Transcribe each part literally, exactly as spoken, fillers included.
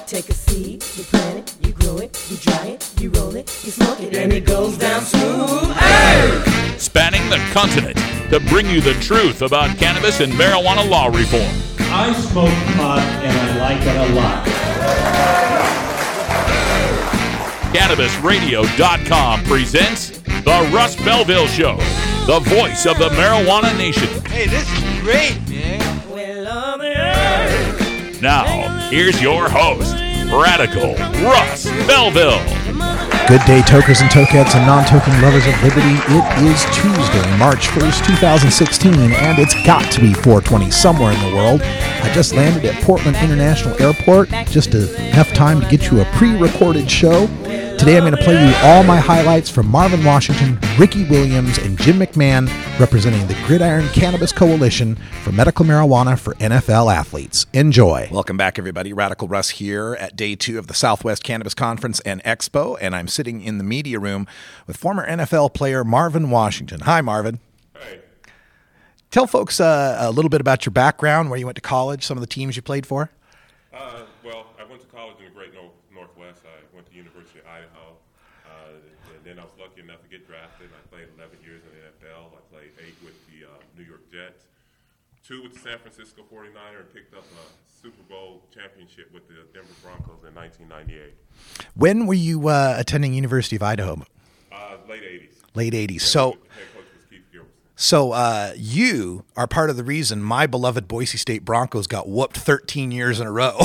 Take a seed, you plant it, you grow it, you dry it, you roll it, you smoke it, and it goes down smooth. Hey! Spanning the continent to bring you the truth about cannabis and marijuana law reform. I smoke pot and I like it a lot. Cannabis Radio dot com presents The Russ Belville Show, the voice of the marijuana nation. Hey, this is great, man. Now, here's your host, Radical Russ Belville. Good day, tokers and tokettes and non-token lovers of liberty. It is Tuesday, March first, twenty sixteen, and it's got to be four twenty somewhere in the world. I just landed at Portland International Airport, just enough time to get you a pre-recorded show. Today I'm going to play you all my highlights from Marvin Washington, Ricky Williams, and Jim McMahon, representing the Gridiron Cannabis Coalition for medical marijuana for N F L athletes. Enjoy. Welcome back, everybody. Radical Russ here at day two of the Southwest Cannabis Conference and Expo, and I'm sitting in the media room with former N F L player Marvin Washington. Hi, Marvin. Hey. Tell folks uh, a little bit about your background, where you went to college, some of the teams you played for. Uh, well, I went to college in the great North, Northwest. I went to University of Idaho, uh, and then I was lucky enough to get drafted. I played eleven years in the N F L. I played eight with the uh, New York Jets, two with the San Francisco forty-niners, and picked up a Super Bowl championship with the Denver Broncos in nineteen ninety-eight. When were you uh, attending University of Idaho? Uh, late eighties. Late eighties. Yeah, so. the head coach was Keith Gilbertson. So uh, you are part of the reason my beloved Boise State Broncos got whooped thirteen years in a row.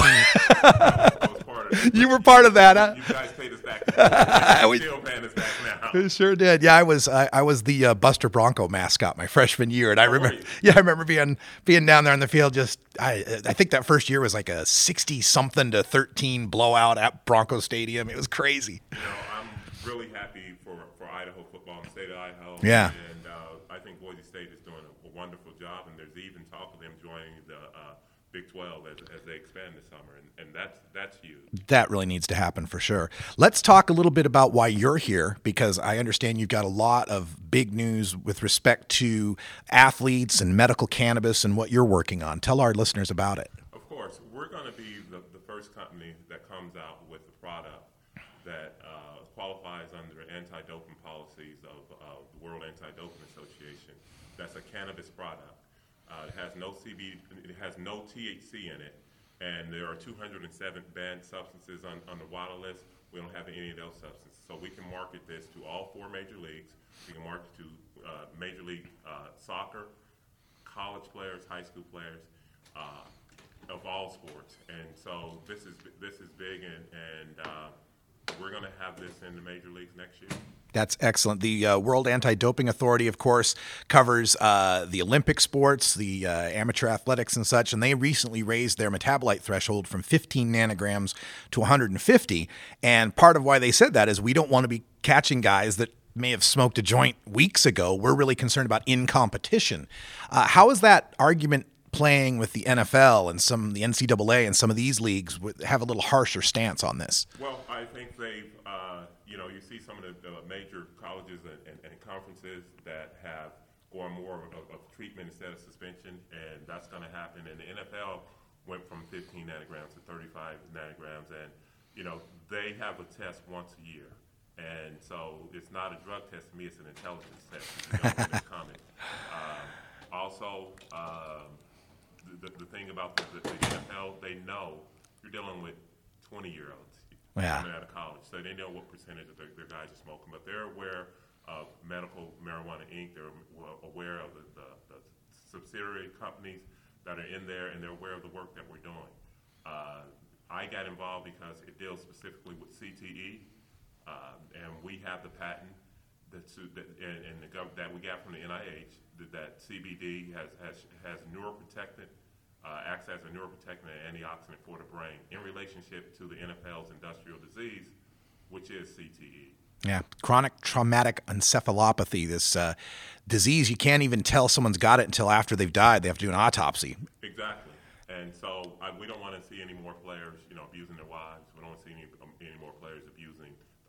I was part of it. You were part of that, huh? You guys paid us back. We- Still paying us back now. We sure did. Yeah, I was I, I was the uh, Buster Bronco mascot my freshman year, and I Oh, remember. were you? Yeah, I remember being being down there on the field. Just I I think that first year was like a sixty something to thirteen blowout at Bronco Stadium. It was crazy. You know, I'm really happy for, for Idaho football and the state of Idaho. Yeah. And uh, I think Boise State is doing a, a wonderful job, and there's even talk of them joining the uh, Big twelve as, as they expand this summer, and, and that's that's huge. That really needs to happen for sure. Let's talk a little bit about why you're here, because I understand you've got a lot of big news with respect to athletes and medical cannabis and what you're working on. Tell our listeners about it. Of course, we're going to be the, the first company that comes out with a product that uh, qualifies under anti-doping policies of uh, the World Anti-Doping Association. That's a cannabis product. Uh, it has no C B D, it has no T H C in it, and there are two hundred seven banned substances on, on the WADA list. We don't have any of those substances, so we can market this to all four major leagues. We can market to uh, Major League uh, Soccer, college players, high school players, uh, of all sports, and so this is this is big, and, and uh, we're going to have this in the major leagues next year. That's excellent. The uh, World Anti-Doping Authority, of course, covers uh, the Olympic sports, the uh, amateur athletics and such, and they recently raised their metabolite threshold from fifteen nanograms to one hundred fifty. And part of why they said that is we don't want to be catching guys that may have smoked a joint weeks ago. We're really concerned about in competition. Uh, how is that argument playing with the N F L and some the N C double A and some of these leagues have a little harsher stance on this? Well, I think they've, uh, you know, you see some of the, the major colleges and, and, and conferences that have gone more of, of treatment instead of suspension, and that's going to happen. And the N F L went from fifteen nanograms to thirty-five nanograms, and, you know, they have a test once a year. And so it's not a drug test to me, it's an intelligence test. You know, when it's coming. Um, also, um, the, the thing about the, the, the N F L, they know you're dealing with twenty-year-olds Yeah. coming out of college, so they know what percentage of their, their guys are smoking. But they're aware of Medical Marijuana Incorporated. They're aware of the, the, the subsidiary companies that are in there, and they're aware of the work that we're doing. Uh, I got involved because it deals specifically with C T E, uh, and we have the patent that's, that, and, and the gov- that we got from the N I H that, that C B D has has, has neuroprotectant, uh, acts as a neuroprotectant and antioxidant for the brain in relationship to the N F L's industrial disease, which is C T E. Yeah, chronic traumatic encephalopathy, this uh, disease you can't even tell someone's got it until after they've died. They have to do an autopsy. Exactly. And so I, we don't want to see any more players, you know, abusing their wives. We don't want to see any, um, any more players abusing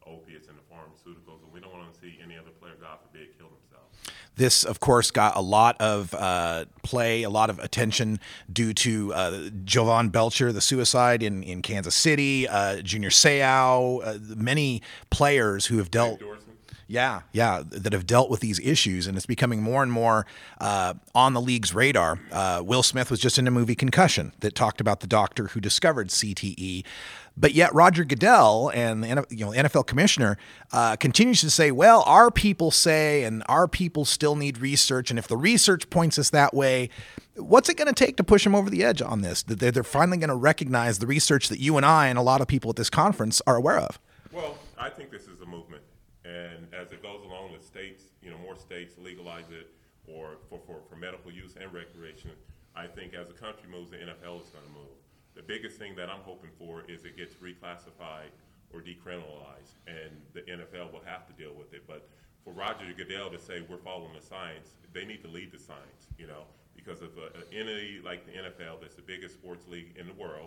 opiates and the pharmaceuticals, and we don't want to see any other player, God forbid, kill themselves. This, of course, got a lot of uh, play, a lot of attention due to uh, Jovan Belcher, the suicide in, in Kansas City, uh, Junior Seau, uh, many players who have dealt. Yeah, yeah, that have dealt with these issues, and it's becoming more and more uh, on the league's radar. Uh, Will Smith was just in a movie, Concussion, that talked about the doctor who discovered C T E. But yet Roger Goodell and the you know, N F L commissioner uh, continues to say, well, our people say, and our people still need research, and if the research points us that way, what's it going to take to push them over the edge on this? That they're finally going to recognize the research that you and I and a lot of people at this conference are aware of? Well, I think this is a movement. And as it goes along, the states, you know, more states legalize it or for, for, for medical use and recreation. I think as the country moves, the N F L is going to move. The biggest thing that I'm hoping for is it gets reclassified or decriminalized, and the N F L will have to deal with it. But for Roger Goodell to say we're following the science, they need to lead the science, you know, because if an entity like the N F L, that's the biggest sports league in the world,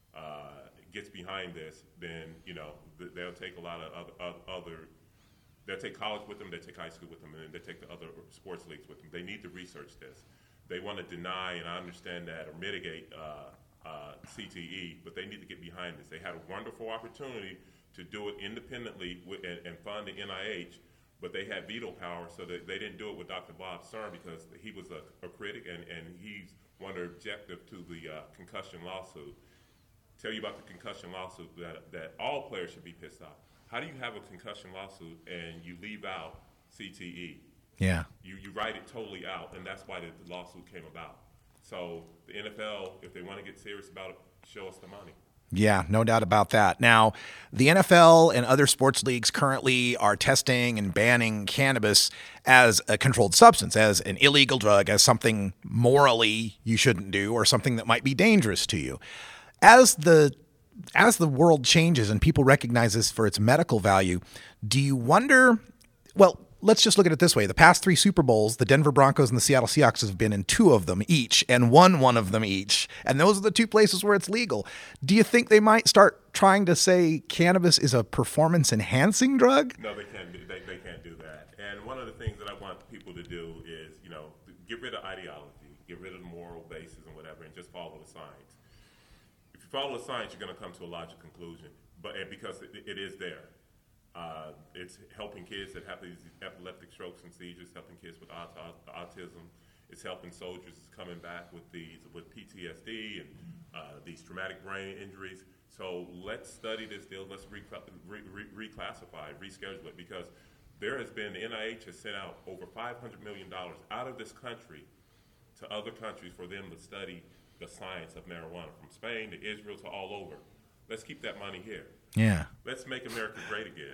uh, gets behind this, then, you know, they'll take a lot of other, other They'll take college with them, they take high school with them, and then they take the other sports leagues with them. They need to research this. They want to deny, and I understand that, or mitigate uh, uh, C T E, but they need to get behind this. They had a wonderful opportunity to do it independently with, and, and fund the N I H, but they had veto power, so that they didn't do it with Doctor Bob Stern because he was a, a critic, and, and he's one of the objective to the uh, concussion lawsuit. Tell you about the concussion lawsuit that, that all players should be pissed off. How do you have a concussion lawsuit and you leave out C T E? Yeah. You you write it totally out, and that's why the, the lawsuit came about. So the N F L, if they want to get serious about it, show us the money. Yeah, no doubt about that. Now, the N F L and other sports leagues currently are testing and banning cannabis as a controlled substance, as an illegal drug, as something morally you shouldn't do or something that might be dangerous to you. As the As the world changes and people recognize this for its medical value, do you wonder, well, let's just look at it this way. The past three Super Bowls, the Denver Broncos and the Seattle Seahawks have been in two of them each and won one of them each. And those are the two places where it's legal. Do you think they might start trying to say cannabis is a performance-enhancing drug? No, they can't do, they, they can't do that. And one of the things that I want people to do is, you know, get rid of ideology, get rid of the moral basis and whatever, and just follow the science. If you follow the science, you're going to come to a logical conclusion, but and because it, it is there. Uh, it's helping kids that have these epileptic strokes and seizures, helping kids with aut- autism. It's helping soldiers coming back with these with P T S D and uh, these traumatic brain injuries. So let's study this deal. Let's re- re- re- reclassify, reschedule it, because there has been, the N I H has sent out over five hundred million dollars out of this country to other countries for them to study the science of marijuana, from Spain to Israel to all over. Let's keep that money here. Yeah. Let's make America great again.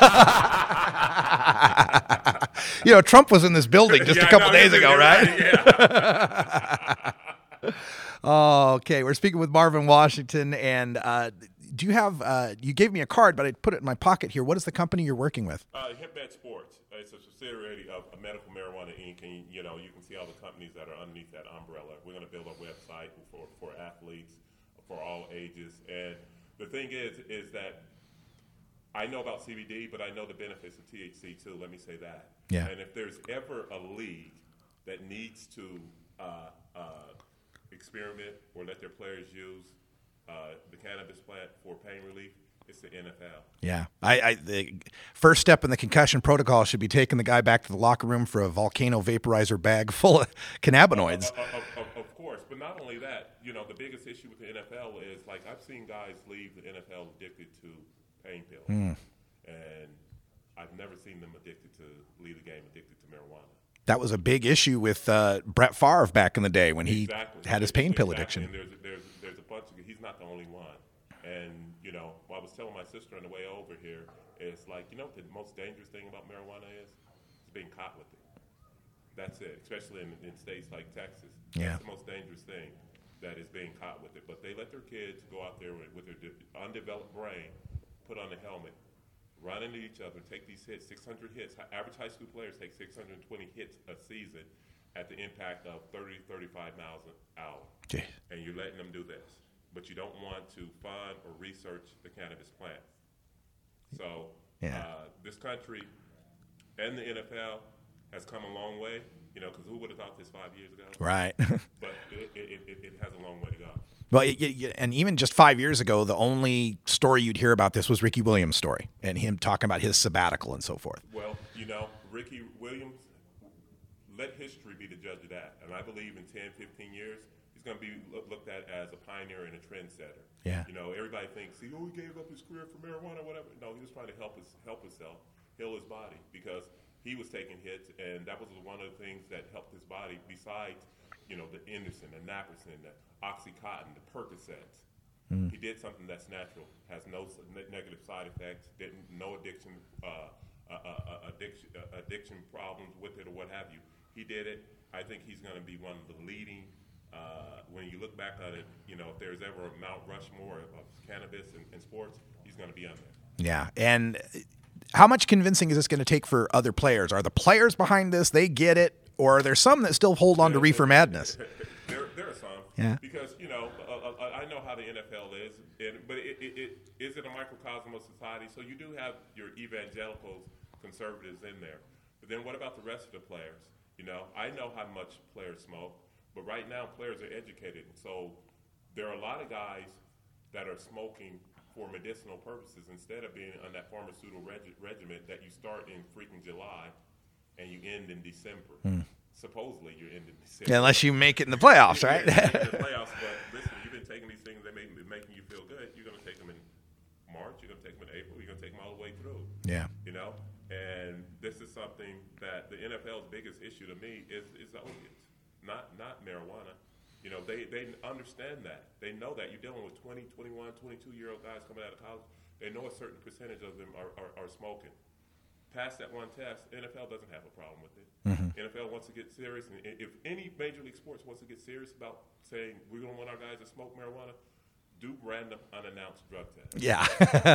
You know, Trump was in this building just yeah, a couple no, days ago, right? right? Yeah. Oh, okay. We're speaking with Marvin Washington, and uh, do you have? Uh, you gave me a card, but I put it in my pocket here. What is the company you're working with? Uh, HempMed Sports. Uh, it's a subsidiary of Medical Marijuana Incorporated. And you know, you can see all the companies that are underneath that umbrella. We're going to build a website for for athletes, for all ages, and the thing is, is that I know about C B D, but I know the benefits of T H C too. Let me say that. Yeah. And if there's ever a league that needs to uh, uh, experiment or let their players use uh, the cannabis plant for pain relief, it's the N F L. Yeah. I, I the first step in the concussion protocol should be taking the guy back to the locker room for a volcano vaporizer bag full of cannabinoids. Of, of, of, of course, but not only that, you know, the biggest issue with the N F L is, like, I've seen guys leave the N F L addicted to pain pills, mm. and I've never seen them addicted to leave the game addicted to marijuana. That was a big issue with uh, Brett Favre back in the day when he exactly. had his pain exactly. pill addiction. And there's, there's, there's a bunch of, he's not the only one. And, you know, I was telling my sister on the way over here, it's like, you know what the most dangerous thing about marijuana is? It's being caught with it. That's it, especially in, in states like Texas. Yeah. That's the most dangerous thing, that is being caught with it. But they let their kids go out there with, with their undeveloped brain, put on a helmet, run into each other, take these hits, six hundred hits. Average high school players take six hundred twenty hits a season at the impact of thirty, thirty-five miles an hour. Jeez. And you're letting them do this. But you don't want to fund or research the cannabis plant. So Yeah. Uh, this country and the N F L has come a long way, you know, because who would have thought this five years ago? Right. But it, it, it, it has a long way to go. Well, it, it, and even just five years ago, the only story you'd hear about this was Ricky Williams' story and him talking about his sabbatical and so forth. Well, you know, Ricky Williams, let history be the judge of that. And I believe in ten, fifteen years, he's going to be looked at as a pioneer and a trendsetter. Yeah. You know, everybody thinks, see, oh, he gave up his career for marijuana or whatever. No, he was trying to help his, help himself, heal his body, because he was taking hits, and that was one of the things that helped his body besides, you know, the Anderson, the Naproxen, the Oxycontin, the Percocets. Mm. He did something that's natural, has no ne- negative side effects, didn't no addiction, uh, uh, uh, addiction, uh, addiction problems with it or what have you. He did it. I think he's going to be one of the leading. Uh, when you look back at it, you know, if there's ever a Mount Rushmore of cannabis and, and sports, he's going to be on there. Yeah, and how much convincing is this going to take for other players? Are the players behind this? They get it, or are there some that still hold on to reefer madness? there, there are some. Yeah. Because you know, uh, uh, I know how the N F L is, and, but it, it, it is it a microcosm of society? So you do have your evangelicals, conservatives in there, but then what about the rest of the players? You know, I know how much players smoke, but right now players are educated. So there are a lot of guys that are smoking for medicinal purposes instead of being on that pharmaceutical reg- regimen that you start in freaking July and you end in December. Hmm. Supposedly you end in December. Yeah, unless you make it in the playoffs, right? Yeah, in the playoffs, but listen, you've been taking these things that make making you feel good. You're going to take them in March. You're going to take them in April. You're going to take them all the way through. Yeah. You know? And this is something that the N F L's biggest issue to me is, is opiates, not not marijuana. You know, they, they understand that. They know that. You're dealing with twenty, twenty-one, twenty-two-year-old guys coming out of college. They know a certain percentage of them are, are, are smoking. Past that one test, N F L doesn't have a problem with it. Mm-hmm. N F L wants to get serious. And if any Major League Sports wants to get serious about saying we don't want our guys to smoke marijuana, do random unannounced drug tests. Yeah.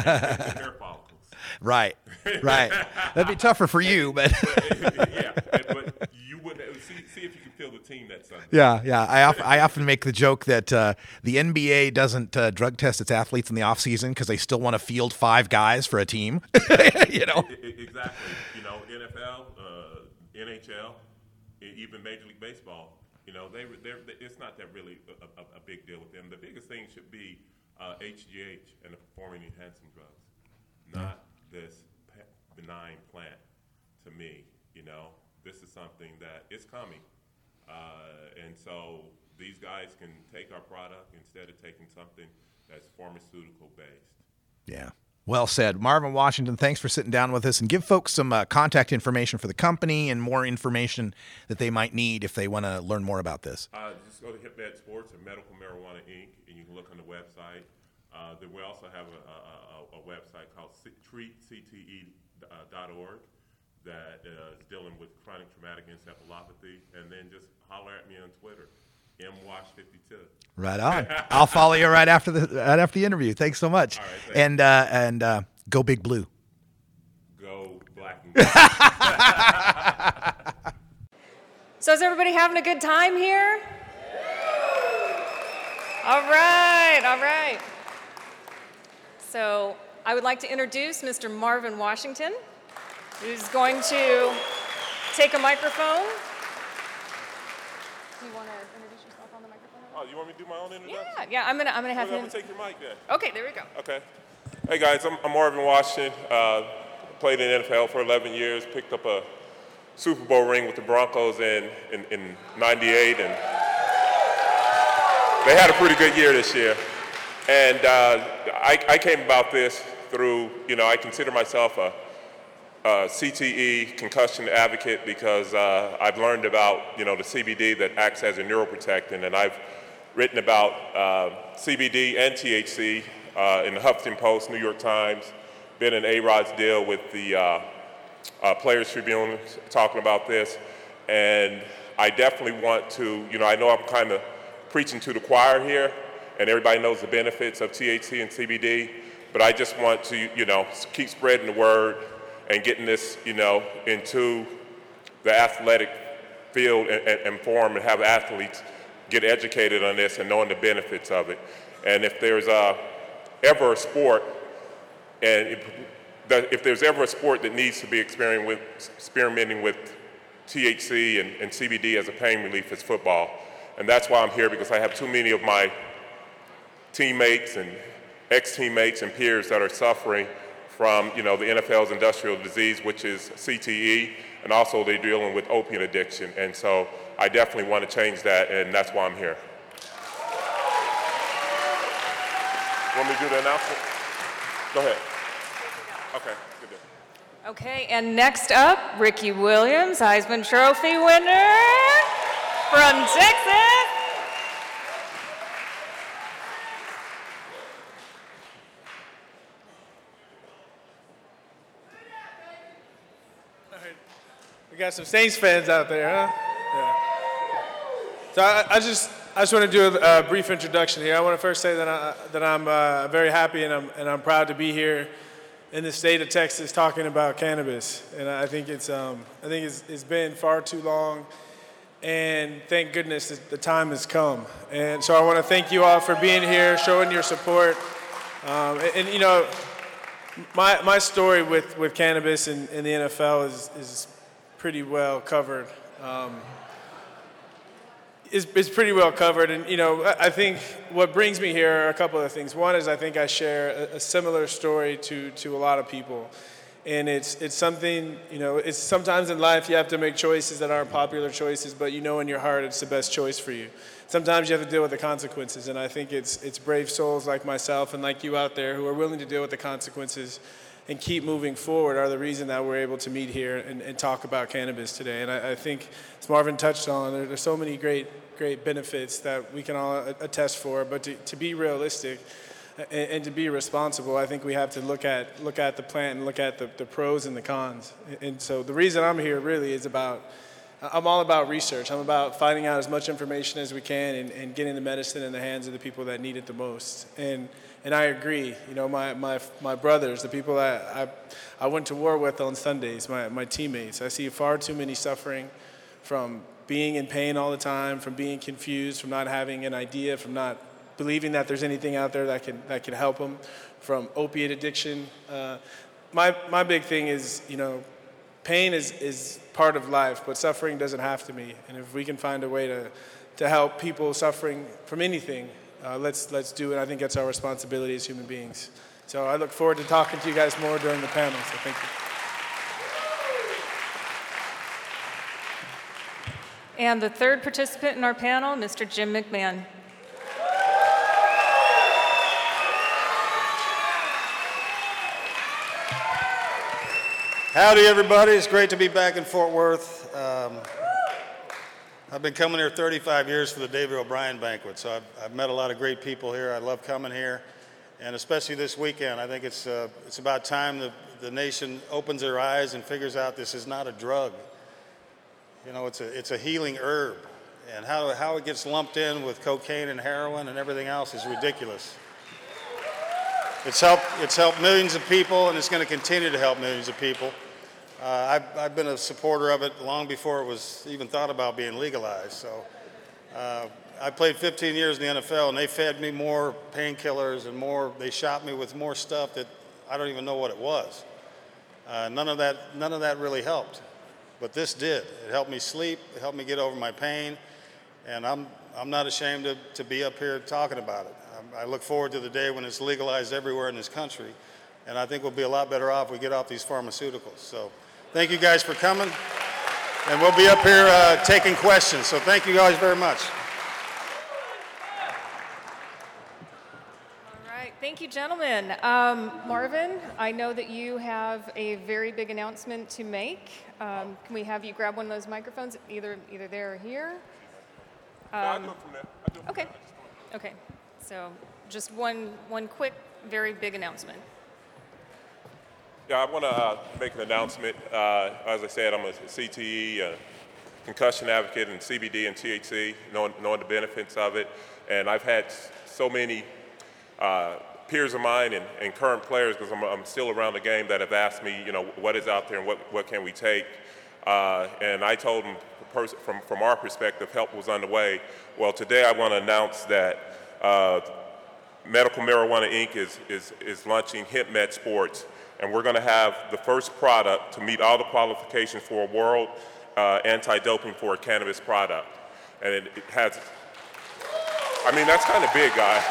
Hair follicles. Right, right. That'd be tougher for you, but yeah, but you wouldn't see, see if you can feel the team that Sunday. Yeah, yeah. I often, I often make the joke that uh, the N B A doesn't uh, drug test its athletes in the off season because they still want to field five guys for a team. You know. Exactly. You know, N F L, uh, N H L, even Major League Baseball. You know, they they're, it's not that really a, a, a big deal with them. The biggest thing should be uh, H G H and the performing enhancing drugs, not this benign plant. To me, you know, this is something that it's coming, uh, and so these guys can take our product instead of taking something that's pharmaceutical based. Yeah. Well said. Marvin Washington, thanks for sitting down with us, and give folks some uh, contact information for the company and more information that they might need if they want to learn more about this. Uh, just go to HipMed Sports and Medical Marijuana Incorporated, and you can look on the website. Uh, then we also have a, a, a website called treat c t e dot org that uh, is dealing with chronic traumatic encephalopathy. And then just holler at me on Twitter, M Wash fifty-two. Right on. I'll follow you right after the right after the interview. Thanks so much. All right, thanks. And uh, and uh, go Big Blue. Go Black and Gold. So is everybody having a good time here? All right, all right. So I would like to introduce Mister Marvin Washington, who's going to take a microphone. Do you want to introduce yourself on the microphone? Oh, you want me to do my own introduction? Yeah, yeah. I'm gonna, I'm gonna have Well, him. I'm gonna take your mic then. Okay, there we go. Okay. Hey guys, I'm, I'm Marvin Washington. Uh, played in the N F L for eleven years. Picked up a Super Bowl ring with the Broncos in in, in ninety-eight, and they had a pretty good year this year. And uh, I, I came about this through, you know, I consider myself a, a C T E concussion advocate because uh, I've learned about, you know, the C B D that acts as a neuroprotectant, and I've written about uh, C B D and T H C uh, in the Huffington Post, New York Times, been in A-Rod's deal with the uh, uh, Players Tribune talking about this, and I definitely want to, you know, I know I'm kind of preaching to the choir here, and everybody knows the benefits of T H C and C B D, but I just want to, you know, keep spreading the word and getting this, you know, into the athletic field and, and, and form and have athletes get educated on this and knowing the benefits of it. And if there's uh, ever a sport and it, that if there's ever a sport that needs to be experimenting with, experimenting with T H C and, and C B D as a pain relief, it's football. And that's why I'm here, because I have too many of my teammates and ex-teammates and peers that are suffering from, you know, the N F L's industrial disease, which is C T E, and also they're dealing with opiate addiction. And so I definitely want to change that, and that's why I'm here. Want me to do the announcement? Go ahead. Okay, good deal. Okay, and next up, Ricky Williams, Heisman Trophy winner from Texas. We got some Saints fans out there, huh? Yeah. So I, I just I just want to do a, a brief introduction here. I want to first say that I that I'm uh, very happy and I'm and I'm proud to be here in the state of Texas talking about cannabis. And I think it's um, I think it's, it's been far too long, and thank goodness that the time has come. And so I want to thank you all for being here, showing your support. Um, and, and you know, my my story with, with cannabis in, in the N F L is is pretty well covered. Um, is is pretty well covered, and you know, I think what brings me here are a couple of things. One is I think I share a, a similar story to to a lot of people, and it's it's something, you know, it's sometimes in life you have to make choices that aren't popular choices, but you know in your heart it's the best choice for you. Sometimes you have to deal with the consequences, and I think it's it's brave souls like myself and like you out there who are willing to deal with the consequences and keep moving forward are the reason that we're able to meet here and, and talk about cannabis today. And I, I think, as Marvin touched on, there, there's so many great, great benefits that we can all attest for. But to, to be realistic and, and to be responsible, I think we have to look at look at the plant and look at the, the pros and the cons. And so the reason I'm here really is about, I'm all about research. I'm about finding out as much information as we can and, and getting the medicine in the hands of the people that need it the most. And And I agree. You know, my, my, my brothers, the people that I, I went to war with on Sundays, my, my teammates, I see far too many suffering from being in pain all the time, from being confused, from not having an idea, from not believing that there's anything out there that can, that can help them, from opiate addiction. Uh, my, my big thing is, you know, pain is, is part of life, but suffering doesn't have to be. And if we can find a way to, to help people suffering from anything, Uh, let's let's do it. I think that's our responsibility as human beings. So I look forward to talking to you guys more during the panel. So thank you. And the third participant in our panel, Mister Jim McMahon. Howdy, everybody. It's great to be back in Fort Worth. Um, I've been coming here thirty-five years for the David O'Brien banquet, so I've, I've met a lot of great people here. I love coming here, and especially this weekend. I think it's uh, it's about time the, the nation opens their eyes and figures out this is not a drug. You know, it's a it's a healing herb, and how how it gets lumped in with cocaine and heroin and everything else is ridiculous. It's helped it's helped millions of people, and it's going to continue to help millions of people. Uh, I've, I've been a supporter of it long before it was even thought about being legalized. So uh, I played fifteen years in the N F L, and they fed me more painkillers and more. They shot me with more stuff that I don't even know what it was. Uh, none of that, none of that really helped, but this did. It helped me sleep. It helped me get over my pain, and I'm I'm not ashamed to, to be up here talking about it. I, I look forward to the day when it's legalized everywhere in this country, and I think we'll be a lot better off if we get off these pharmaceuticals. So. Thank you guys for coming, and we'll be up here uh, taking questions. So thank you guys very much. All right, thank you, gentlemen. Um, Marvin, I know that you have a very big announcement to make. Um, can we have you grab one of those microphones, either either there or here? Um, no, I do it from there. I do it from okay. there. Okay. So just one one quick, very big announcement. Yeah, I want to uh, make an announcement. Uh, as I said, I'm a C T E, uh, concussion advocate, and C B D and T H C, knowing, knowing the benefits of it. And I've had so many uh, peers of mine and, and current players, because I'm, I'm still around the game, that have asked me, you know, what is out there and what, what can we take? Uh, and I told them, from, from our perspective, help was underway. Well, today I want to announce that uh, Medical Marijuana Incorporated is, is, is launching HempMed Sports, and we're going to have the first product to meet all the qualifications for a world uh, anti-doping for a cannabis product. And it, it has, I mean, that's kind of big, guys.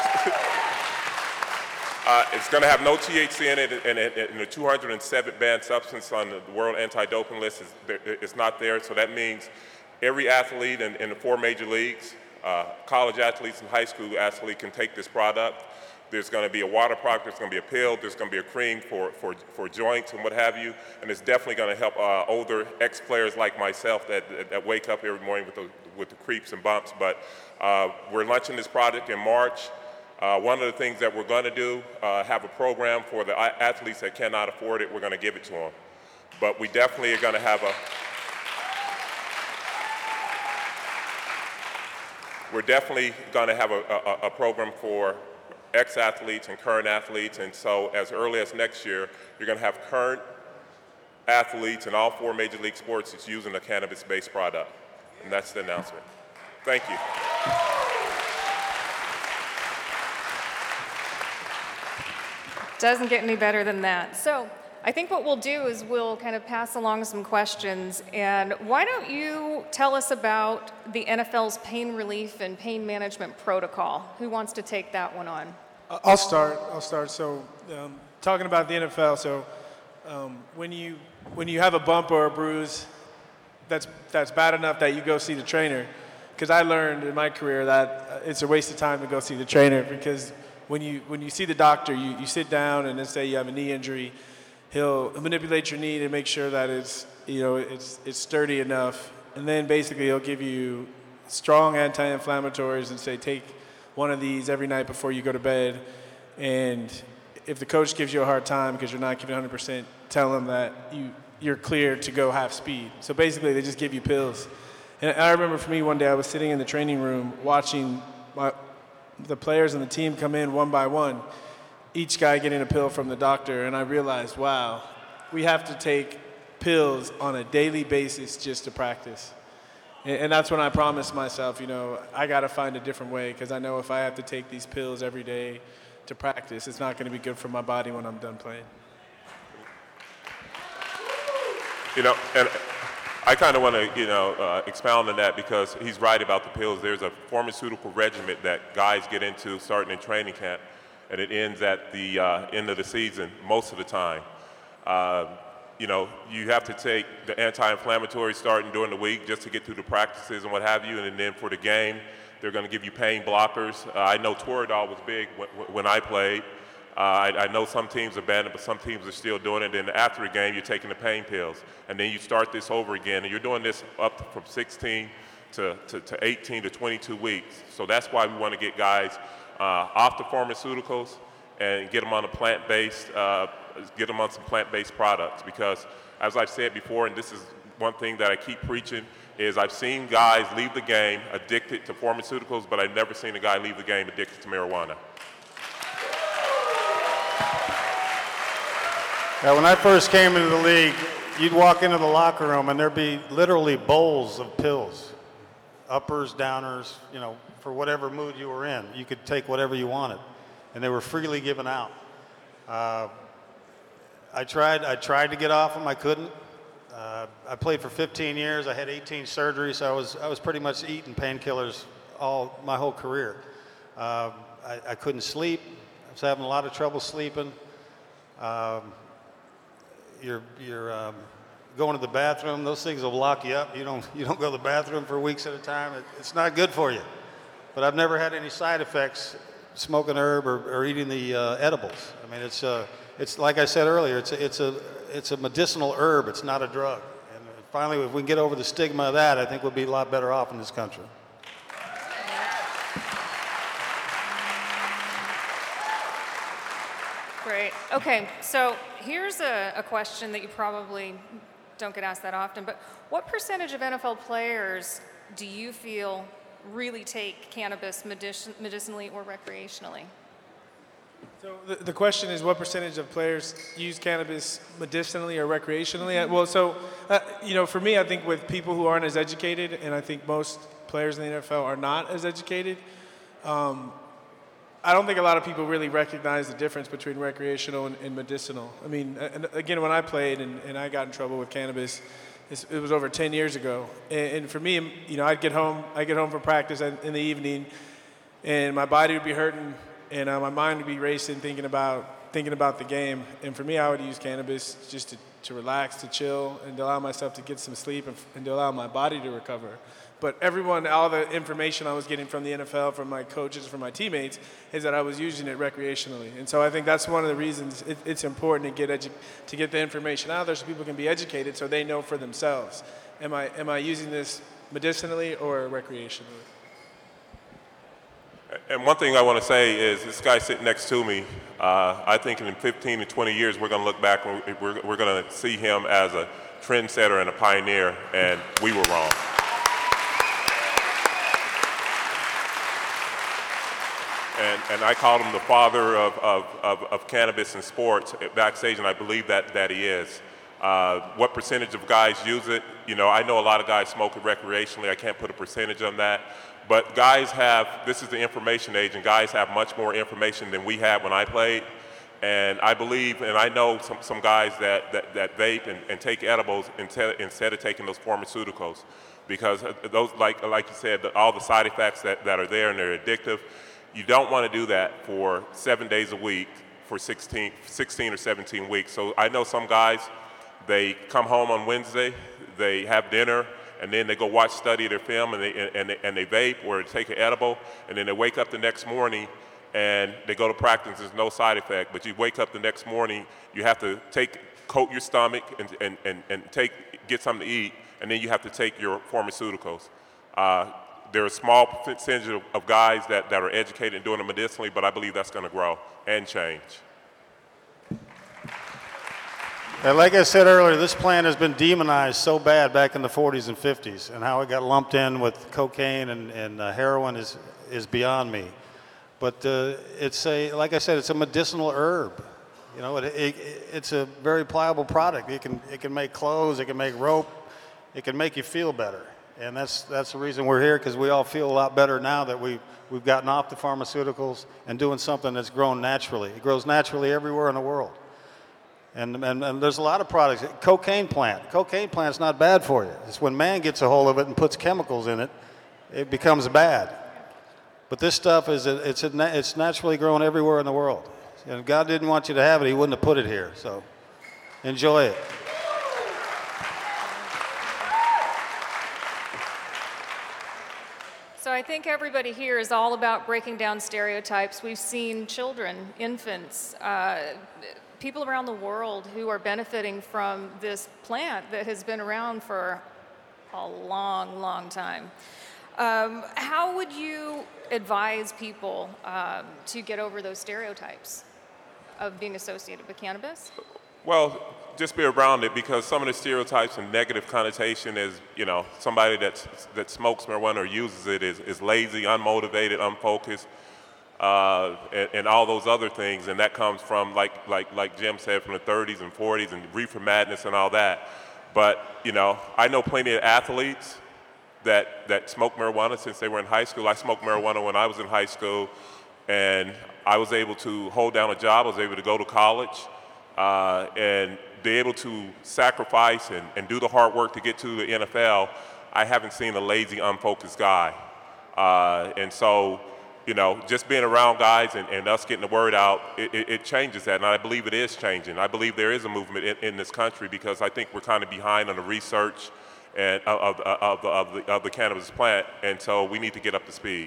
uh, it's going to have no T H C in it, and, and, and the two hundred seventh banned substance on the World Anti-Doping List is, is not there, so that means every athlete in, in the four major leagues, Uh, college athletes and high school athletes can take this product. There's going to be a water product, there's going to be a pill, there's going to be a cream for, for, for joints and what have you, and it's definitely going to help uh, older ex-players like myself that, that, that wake up every morning with the, with the creeps and bumps. But uh, we're launching this product in March. Uh, one of the things that we're going to do, uh, have a program for the athletes that cannot afford it, we're going to give it to them. But we definitely are going to have a We're definitely going to have a, a, a program for ex-athletes and current athletes, and so as early as next year, you're going to have current athletes in all four major league sports that's using a cannabis-based product, and that's the announcement. Thank you. Doesn't get any better than that. So I think what we'll do is we'll kind of pass along some questions, and why don't you tell us about the N F L's pain relief and pain management protocol? Who wants to take that one on? I'll start. I'll start. So, um, talking about the N F L. So, um, when you when you have a bump or a bruise, that's that's bad enough that you go see the trainer. Because I learned in my career that it's a waste of time to go see the trainer, because when you when you see the doctor, you, you sit down and let's say you have a knee injury. He'll manipulate your knee to make sure that it's, you know, it's it's sturdy enough, and then basically he'll give you strong anti-inflammatories and say take one of these every night before you go to bed. And if the coach gives you a hard time because you're not giving one hundred percent, tell him that you you're clear to go half speed. So basically they just give you pills. And I remember for me one day I was sitting in the training room watching my, the players on the team come in one by one, each guy getting a pill from the doctor, and I realized, wow, we have to take pills on a daily basis just to practice. And, and that's when I promised myself, you know, I got to find a different way, because I know if I have to take these pills every day to practice, it's not going to be good for my body when I'm done playing. You know, and I kind of want to, you know, uh, expound on that, because he's right about the pills. There's a pharmaceutical regimen that guys get into starting in training camp, and it ends at the uh, end of the season most of the time. Uh, you know, you have to take the anti-inflammatory starting during the week just to get through the practices and what have you, and then for the game, they're going to give you pain blockers. Uh, I know Toradol was big when, when I played. Uh, I, I know some teams are banning it, but some teams are still doing it. And after the game, you're taking the pain pills, and then you start this over again, and you're doing this up from sixteen to, to, to eighteen to twenty-two weeks. So that's why we want to get guys Uh, off the pharmaceuticals and get them on a plant-based, uh, get them on some plant-based products, because as I've said before, and this is one thing that I keep preaching, is I've seen guys leave the game addicted to pharmaceuticals, but I've never seen a guy leave the game addicted to marijuana. Now, when I first came into the league, you'd walk into the locker room and there'd be literally bowls of pills, uppers, downers, you know, for whatever mood you were in. You could take whatever you wanted, and they were freely given out. Uh, I tried I tried to get off them, I couldn't. Uh, I played for fifteen years, I had eighteen surgeries, so I was, I was pretty much eating painkillers all, my whole career. Uh, I, I couldn't sleep, I was having a lot of trouble sleeping. Um, you're you're um, going to the bathroom, those things will lock you up. You don't, you don't go to the bathroom for weeks at a time. It, it's not good for you. But I've never had any side effects smoking herb or, or eating the uh, edibles. I mean, it's uh, it's like I said earlier, it's a, it's a it's a medicinal herb. It's not a drug. And finally, if we can get over the stigma of that, I think we'll be a lot better off in this country. Great. Okay, so here's a, a question that you probably don't get asked that often, but what percentage of N F L players do you feel really take cannabis medicin- medicinally or recreationally? So the, the question is, what percentage of players use cannabis medicinally or recreationally? Mm-hmm. Well, so, uh, you know, for me, I think with people who aren't as educated, and I think most players in the N F L are not as educated, um, I don't think a lot of people really recognize the difference between recreational and, and medicinal. I mean, and again, when I played and, and I got in trouble with cannabis, it's, it was over ten years ago. And, and for me, you know, I'd get home, I'd get home from practice in the evening, and my body would be hurting, and uh, my mind would be racing, thinking about thinking about the game. And for me, I would use cannabis just to, to relax, to chill, and to allow myself to get some sleep and, and to allow my body to recover. But everyone, all the information I was getting from the N F L, from my coaches, from my teammates, is that I was using it recreationally. And so I think that's one of the reasons it, it's important to get edu- to get the information out there so people can be educated, so they know for themselves. Am I am I using this medicinally or recreationally? And one thing I want to say is this guy sitting next to me, uh, I think in fifteen to twenty years we're going to look back and we're, we're going to see him as a trendsetter and a pioneer, and we were wrong. And, and I called him the father of, of, of, of cannabis in sports backstage, and I believe that, that he is. Uh, what percentage of guys use it? You know, I know a lot of guys smoke it recreationally. I can't put a percentage on that. But guys have, this is the information age, and guys have much more information than we had when I played. And I believe, and I know some, some guys that, that, that vape and, and take edibles instead, instead of taking those pharmaceuticals. Because those, like, like you said, the, all the side effects that, that are there and they're addictive. You don't want to do that for seven days a week for sixteen, sixteen or seventeen weeks. So I know some guys, they come home on Wednesday, they have dinner, and then they go watch, study their film, and they, and they, and they vape or take an edible, and then they wake up the next morning and they go to practice, there's no side effect. But you wake up the next morning, you have to take, coat your stomach and, and, and, and take, get something to eat, and then you have to take your pharmaceuticals. Uh, There are a small percentage of, of guys that, that are educated and doing it medicinally, but I believe that's going to grow and change. And like I said earlier, this plant has been demonized so bad back in the forties and fifties, and how it got lumped in with cocaine and, and uh, heroin is, is beyond me. But uh, it's a, like I said, it's a medicinal herb. You know, it, it, it's a very pliable product. It can, it can make clothes, it can make rope, it can make you feel better. And that's, that's the reason we're here, because we all feel a lot better now that we, we've gotten off the pharmaceuticals and doing something that's grown naturally. It grows naturally everywhere in the world. And, and, and there's a lot of products. Cocaine plant. Cocaine plant's not bad for you. It's when man gets a hold of it and puts chemicals in it, it becomes bad. But this stuff, is a, it's, a, it's naturally grown everywhere in the world. And if God didn't want you to have it, he wouldn't have put it here. So enjoy it. So I think everybody here is all about breaking down stereotypes. We've seen children, infants, uh, people around the world who are benefiting from this plant that has been around for a long, long time. Um, how would you advise people um, to get over those stereotypes of being associated with cannabis? Well, just be around it, because some of the stereotypes and negative connotation is, you know, somebody that's, that smokes marijuana or uses it is, is lazy, unmotivated, unfocused, uh, and, and all those other things. And that comes from, like, like, like Jim said, from the thirties and forties and reefer madness and all that. But, you know, I know plenty of athletes that, that smoke marijuana since they were in high school. I smoked marijuana when I was in high school, and I was able to hold down a job. I was able to go to college. Uh, and be able to sacrifice and, and do the hard work to get to the N F L. I haven't seen a lazy, unfocused guy. Uh, and so, you know, just being around guys and, and us getting the word out, it, it, it changes that. And I believe it is changing. I believe there is a movement in, in this country, because I think we're kind of behind on the research and of, of, of, of, the, of the cannabis plant. And so we need to get up to speed.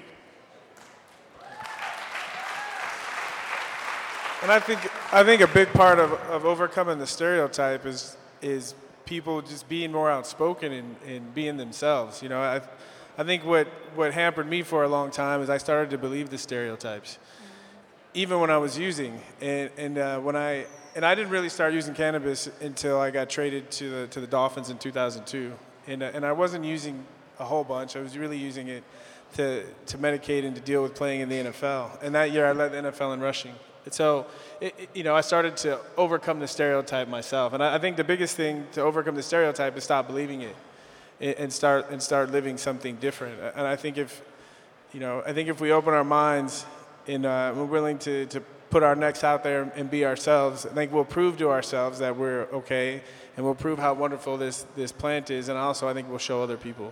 And I think I think a big part of, of overcoming the stereotype is is people just being more outspoken and, and being themselves. You know, I I think what, what hampered me for a long time is I started to believe the stereotypes, even when I was using. And and uh, when I and I didn't really start using cannabis until I got traded to the to the Dolphins in two thousand two. And uh, and I wasn't using a whole bunch. I was really using it to to medicate and to deal with playing in the N F L. And that year I led the N F L in rushing. And so, it, it, you know, I started to overcome the stereotype myself. And I, I think the biggest thing to overcome the stereotype is stop believing it and, and start and start living something different. And I think if, you know, I think if we open our minds and uh, we're willing to, to put our necks out there and be ourselves. I think we'll prove to ourselves that we're okay, and we'll prove how wonderful this, this plant is, and also I think we'll show other people.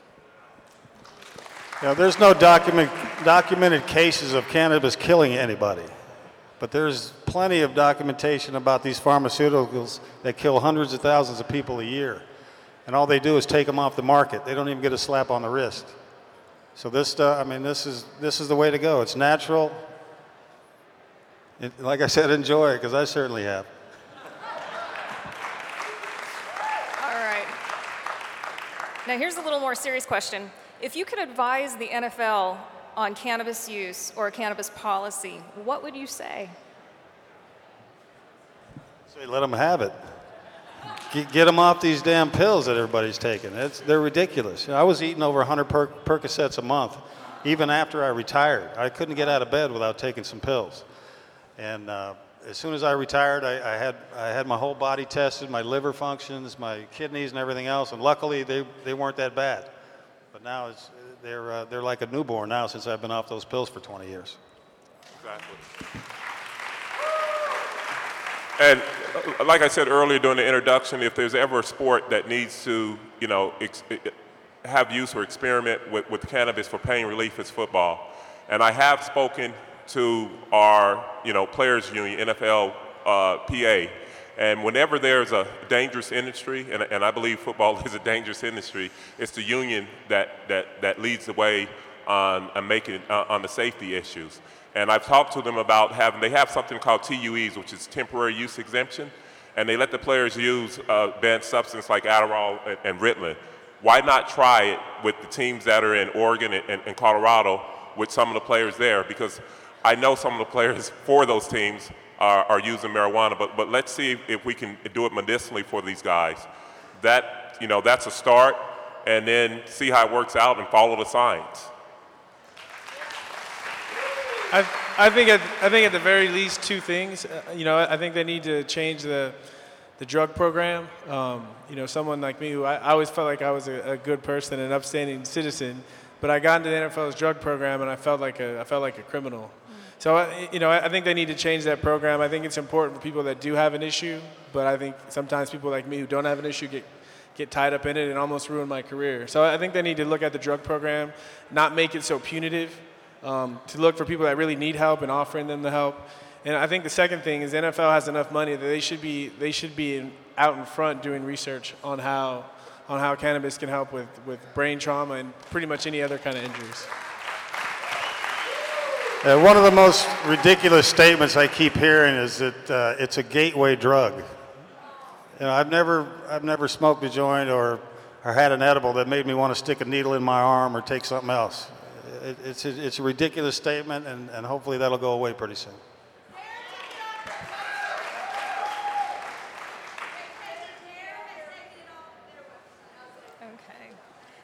You know, there's no document, documented cases of cannabis killing anybody, but there's plenty of documentation about these pharmaceuticals that kill hundreds of thousands of people a year, and all they do is take them off the market. They don't even get a slap on the wrist. So this stuff, I mean, this is, this is the way to go. It's natural. It, like I said, enjoy it, because I certainly have. All right. Now here's a little more serious question. If you could advise the N F L on cannabis use or cannabis policy, what would you say? Say, let them have it. Get, get them off these damn pills that everybody's taking. It's, they're ridiculous. You know, I was eating over one hundred per, Percocets a month, even after I retired. I couldn't get out of bed without taking some pills. And uh, as soon as I retired, I, I, had, I had my whole body tested, my liver functions, my kidneys and everything else, and luckily they, they weren't that bad. But now it's, they're, uh, they're like a newborn now since I've been off those pills for twenty years. Exactly. And uh, like I said earlier during the introduction, if there's ever a sport that needs to, you know, ex have use or experiment with, with cannabis for pain relief, it's football. And I have spoken to our, you know, players union, N F L uh, P A, and whenever there's a dangerous industry, and, and I believe football is a dangerous industry, it's the union that, that, that leads the way on, on making uh, on the safety issues. And I've talked to them about having, they have something called T U Es, which is temporary use exemption, and they let the players use uh, banned substance like Adderall and, and Ritalin. Why not try it with the teams that are in Oregon and, and, and Colorado with some of the players there? Because I know some of the players for those teams are, are using marijuana, but, but let's see if, if we can do it medicinally for these guys. That, you know, that's a start, and then see how it works out and follow the science. I, I think at, I think at the very least two things. Uh, you know, I think they need to change the the drug program. Um, you know, someone like me who I, I always felt like I was a, a good person, an upstanding citizen, but I got into the N F L's drug program and I felt like a I felt like a criminal. So I, you know, I think they need to change that program. I think it's important for people that do have an issue, but I think sometimes people like me who don't have an issue get get tied up in it and almost ruin my career. So I think they need to look at the drug program, not make it so punitive. Um, to look for people that really need help and offering them the help. And I think the second thing is the N F L has enough money that they should be they should be in, out in front doing research on how on how cannabis can help with, with brain trauma and pretty much any other kind of injuries. Uh, one of the most ridiculous statements I keep hearing is that uh, it's a gateway drug. You know, I've never I've never smoked a joint or or had an edible that made me want to stick a needle in my arm or take something else. It, it's, a, it's a ridiculous statement, and, and hopefully that'll go away pretty soon. Okay.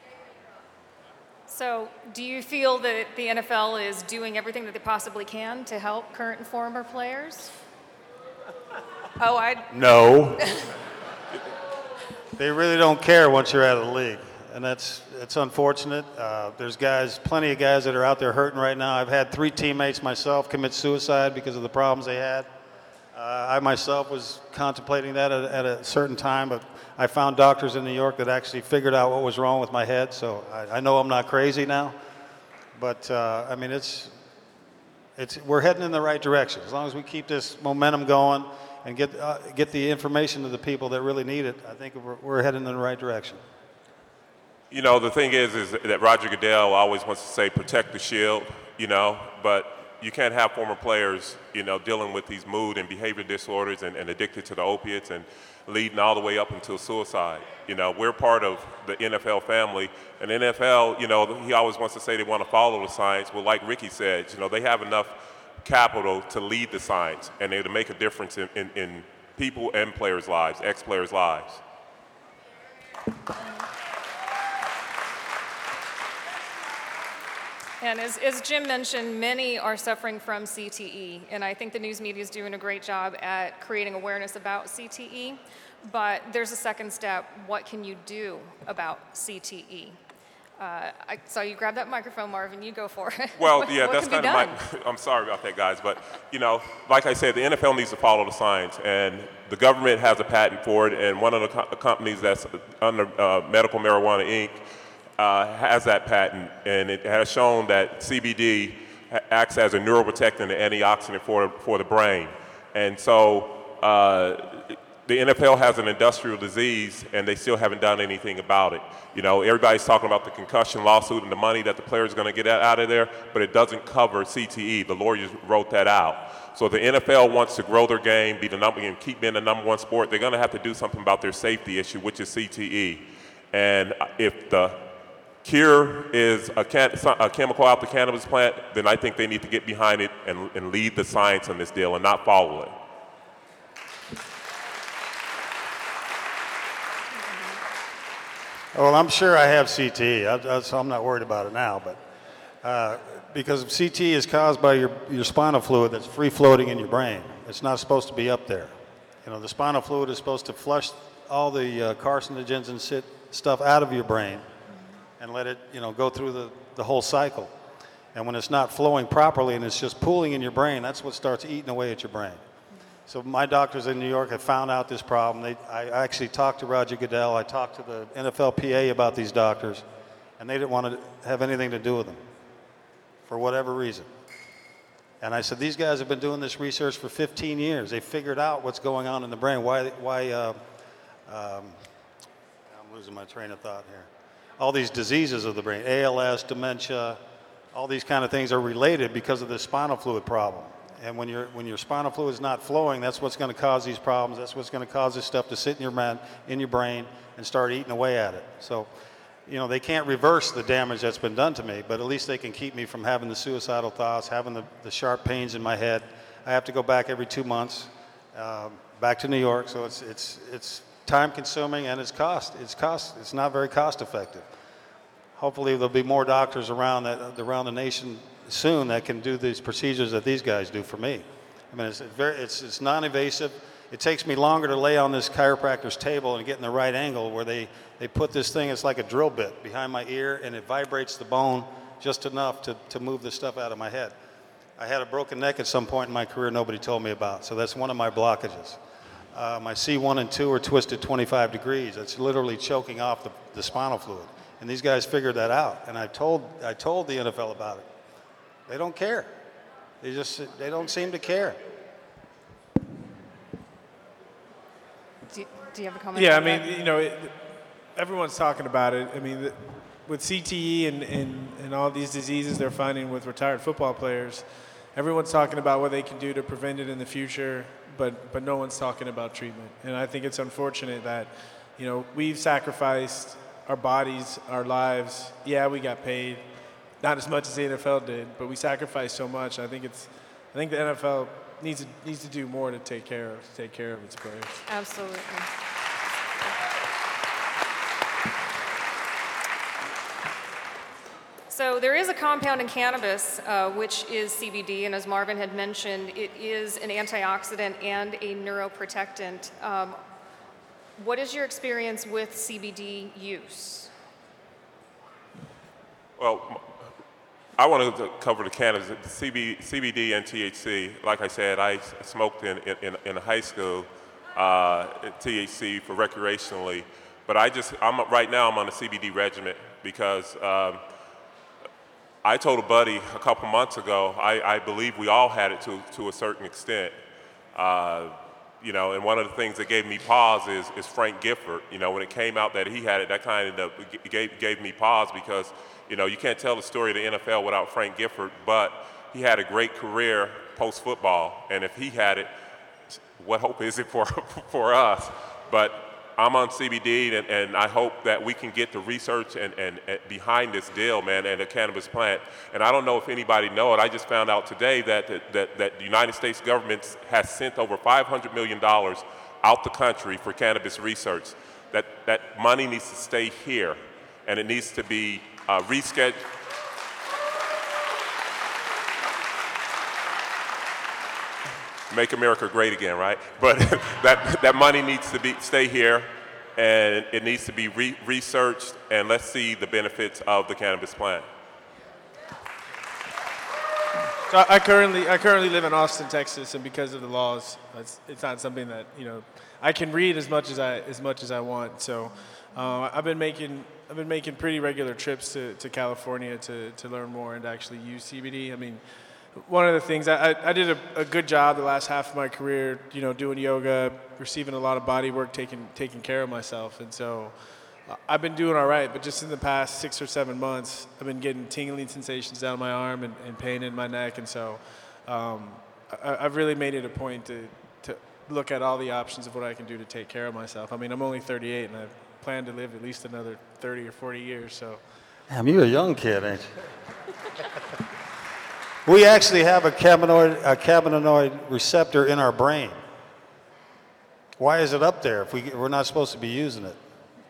So do you feel that the N F L is doing everything that they possibly can to help current and former players? Oh, I... No. They really don't care once you're out of the league. And that's it's unfortunate. Uh, there's guys, plenty of guys that are out there hurting right now. I've had three teammates myself commit suicide because of the problems they had. Uh, I myself was contemplating that at, at a certain time, but I found doctors in New York that actually figured out what was wrong with my head. So I, I know I'm not crazy now. But uh, I mean, it's it's we're heading in the right direction as long as we keep this momentum going and get uh, get the information to the people that really need it. I think we're, we're heading in the right direction. You know, the thing is, is that Roger Goodell always wants to say, protect the shield, you know, but you can't have former players, you know, dealing with these mood and behavior disorders and, and addicted to the opiates and leading all the way up until suicide. You know, we're part of the N F L family, and the N F L, you know, he always wants to say they want to follow the science. Well, like Ricky said, you know, they have enough capital to lead the science and to make a difference in, in, in people and players' lives, ex-players' lives. And as, as Jim mentioned, many are suffering from C T E, and I think the news media is doing a great job at creating awareness about C T E, but there's a second step. What can you do about C T E? Uh, I saw you grab that microphone, Marvin. You go for it. Well, what, yeah, what that's can kind be of done? my. I'm sorry about that, guys, but you know, like I said, the N F L needs to follow the science, and the government has a patent for it, and one of the co- companies that's under uh, Medical Marijuana Incorporated uh, has that patent, and it has shown that C B D acts as a neuroprotectant and antioxidant for for the brain, and so. Uh, The N F L has an industrial disease, and they still haven't done anything about it. You know, everybody's talking about the concussion lawsuit and the money that the players are going to get out of there, but it doesn't cover C T E. The lawyers wrote that out. So if the N F L wants to grow their game, be the number, and keep being the number one sport, they're going to have to do something about their safety issue, which is C T E. And if the cure is a, can- a chemical out the cannabis plant, then I think they need to get behind it and, and lead the science on this deal and not follow it. Well, I'm sure I have C T E, I, I, so I'm not worried about it now. But uh, because C T E is caused by your, your spinal fluid that's free floating in your brain. It's not supposed to be up there. You know, the spinal fluid is supposed to flush all the uh, carcinogens and shit, stuff out of your brain and let it, you know, go through the, the whole cycle. And when it's not flowing properly and it's just pooling in your brain, that's what starts eating away at your brain. So my doctors in New York have found out this problem. They, I actually talked to Roger Goodell. I talked to the N F L P A about these doctors, and they didn't want to have anything to do with them for whatever reason. And I said, these guys have been doing this research for fifteen years. They figured out what's going on in the brain. Why, why uh, um, I'm losing my train of thought here. All these diseases of the brain, A L S, dementia, all these kind of things are related because of the spinal fluid problem. And when, your when your spinal fluid is not flowing, that's what's going to cause these problems. That's what's going to cause this stuff to sit in your, man, in your brain and start eating away at it. So, you know, they can't reverse the damage that's been done to me, but at least they can keep me from having the suicidal thoughts, having the, the sharp pains in my head. I have to go back every two months, uh, back to New York. So it's, it's, it's time consuming and it's cost. It's cost. It's not very cost effective. Hopefully there'll be more doctors around that around the nation soon that can do these procedures that these guys do for me. I mean, it's very, it's, it's non-invasive. It takes me longer to lay on this chiropractor's table and get in the right angle where they, they put this thing, it's like a drill bit behind my ear, and it vibrates the bone just enough to, to move the stuff out of my head. I had a broken neck at some point in my career nobody told me about, so that's one of my blockages. Uh, my C one and two are twisted twenty-five degrees. It's literally choking off the, the spinal fluid. And these guys figured that out, and I told, I told the N F L about it. They don't care. They just, they don't seem to care. Do, do you have a comment? Yeah, I on mean, that? you know, it, everyone's talking about it. I mean, the, with C T E and, and, and all these diseases they're finding with retired football players, everyone's talking about what they can do to prevent it in the future, but, but no one's talking about treatment. And I think it's unfortunate that, you know, we've sacrificed our bodies, our lives. Yeah, we got paid. Not as much as the N F L did, but we sacrificed so much. I think it's, I think the N F L needs to needs to do more to take care of to take care of its players. Absolutely. So there is a compound in cannabis, uh, which is C B D, and as Marvin had mentioned, it is an antioxidant and a neuroprotectant. Um, what is your experience with C B D use? Well, I want to cover the cannabis, the C B, C B D and T H C. Like I said, I smoked in, in, in high school, uh, T H C for recreationally, but I just, I'm right now I'm on a C B D regimen because um, I told a buddy a couple months ago, I, I believe we all had it to, to a certain extent. Uh, you know, and one of the things that gave me pause is, is Frank Gifford. You know, when it came out that he had it, that kind of gave, gave me pause because, you know, you can't tell the story of the N F L without Frank Gifford, but he had a great career post-football, and if he had it, what hope is it for, for us? But I'm on C B D, and, and I hope that we can get the research and, and, and behind this deal, man, and the cannabis plant. And I don't know if anybody know it. I just found out today that, that, that, that the United States government has sent over five hundred million dollars out the country for cannabis research. That, that money needs to stay here, and it needs to be uh, rescheduled. Make America great again, right? But that, that money needs to be stay here, and it needs to be re- researched, and let's see the benefits of the cannabis plant. So I currently I currently live in Austin, Texas, and because of the laws, it's, it's not something that you know I can read as much as I as much as I want. So uh, I've been making I've been making pretty regular trips to, to California to, to learn more and to actually use C B D. I mean, one of the things I I, I did a, a good job the last half of my career, you know, doing yoga, receiving a lot of body work, taking taking care of myself, and so. I've been doing all right, but just in the past six or seven months, I've been getting tingling sensations down my arm and, and pain in my neck, and so um, I, I've really made it a point to, to look at all the options of what I can do to take care of myself. I mean, I'm only thirty-eight, and I plan to live at least another thirty or forty years, so. Damn, you're a young kid, ain't you? We actually have a cannabinoid, a cannabinoid receptor in our brain. Why is it up there if we, we're not supposed to be using it?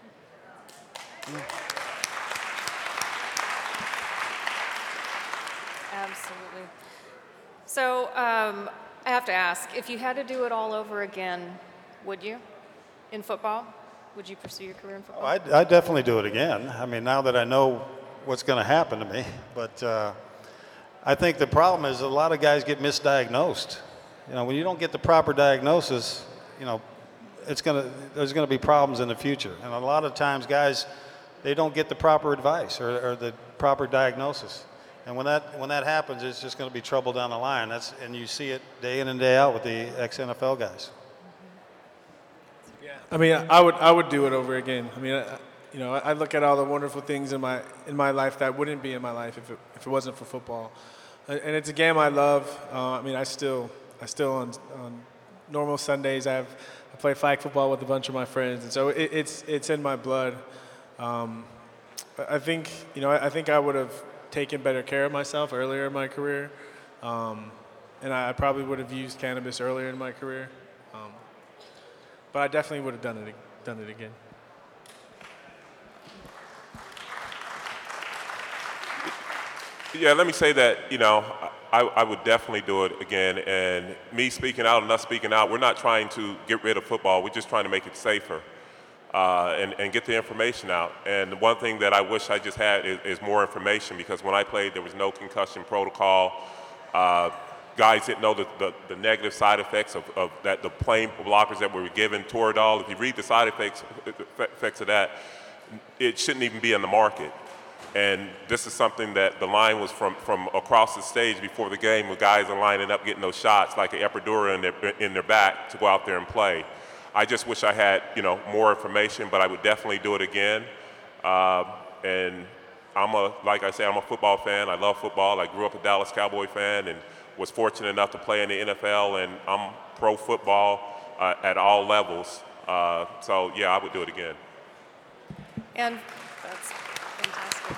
Absolutely. So um, I have to ask, if you had to do it all over again, would you? In football? Would you pursue your career in football? Oh, I'd, I'd definitely do it again. I mean, now that I know what's going to happen to me. But uh, I think the problem is a lot of guys get misdiagnosed. You know, when you don't get the proper diagnosis, you know, it's gonna, there's going to be problems in the future. And a lot of times guys, they don't get the proper advice or, or the proper diagnosis. And when that when that happens, it's just going to be trouble down the line. That's and you see it day in and day out with the ex-N F L guys. Yeah. I mean, I would I would do it over again. I mean, I, you know, I look at all the wonderful things in my in my life that wouldn't be in my life if it if it wasn't for football. And it's a game I love. Uh, I mean, I still I still on on normal Sundays I have I play flag football with a bunch of my friends, and so it, it's it's in my blood. Um, I think, you know, I think I would have taken better care of myself earlier in my career, um, and I probably would have used cannabis earlier in my career, um, but I definitely would have done it done it again. Yeah, let me say that, you know, I, I would definitely do it again, and me speaking out and us speaking out, we're not trying to get rid of football, we're just trying to make it safer. Uh, and, and get the information out. And one thing that I wish I just had is, is more information, because when I played, there was no concussion protocol. Uh, guys didn't know the, the, the negative side effects of, of that, the plain blockers that were given, Toradol. If you read the side effects, effects of that, it shouldn't even be in the market. And this is something that the line was from, from across the stage before the game, with guys are lining up getting those shots like an epidural in their, in their back to go out there and play. I just wish I had, you know, more information, but I would definitely do it again. Uh, and I'm a, like I say, I'm a football fan. I love football. I grew up a Dallas Cowboy fan and was fortunate enough to play in the N F L, and I'm pro football uh, at all levels. Uh, so, yeah, I would do it again. And that's fantastic.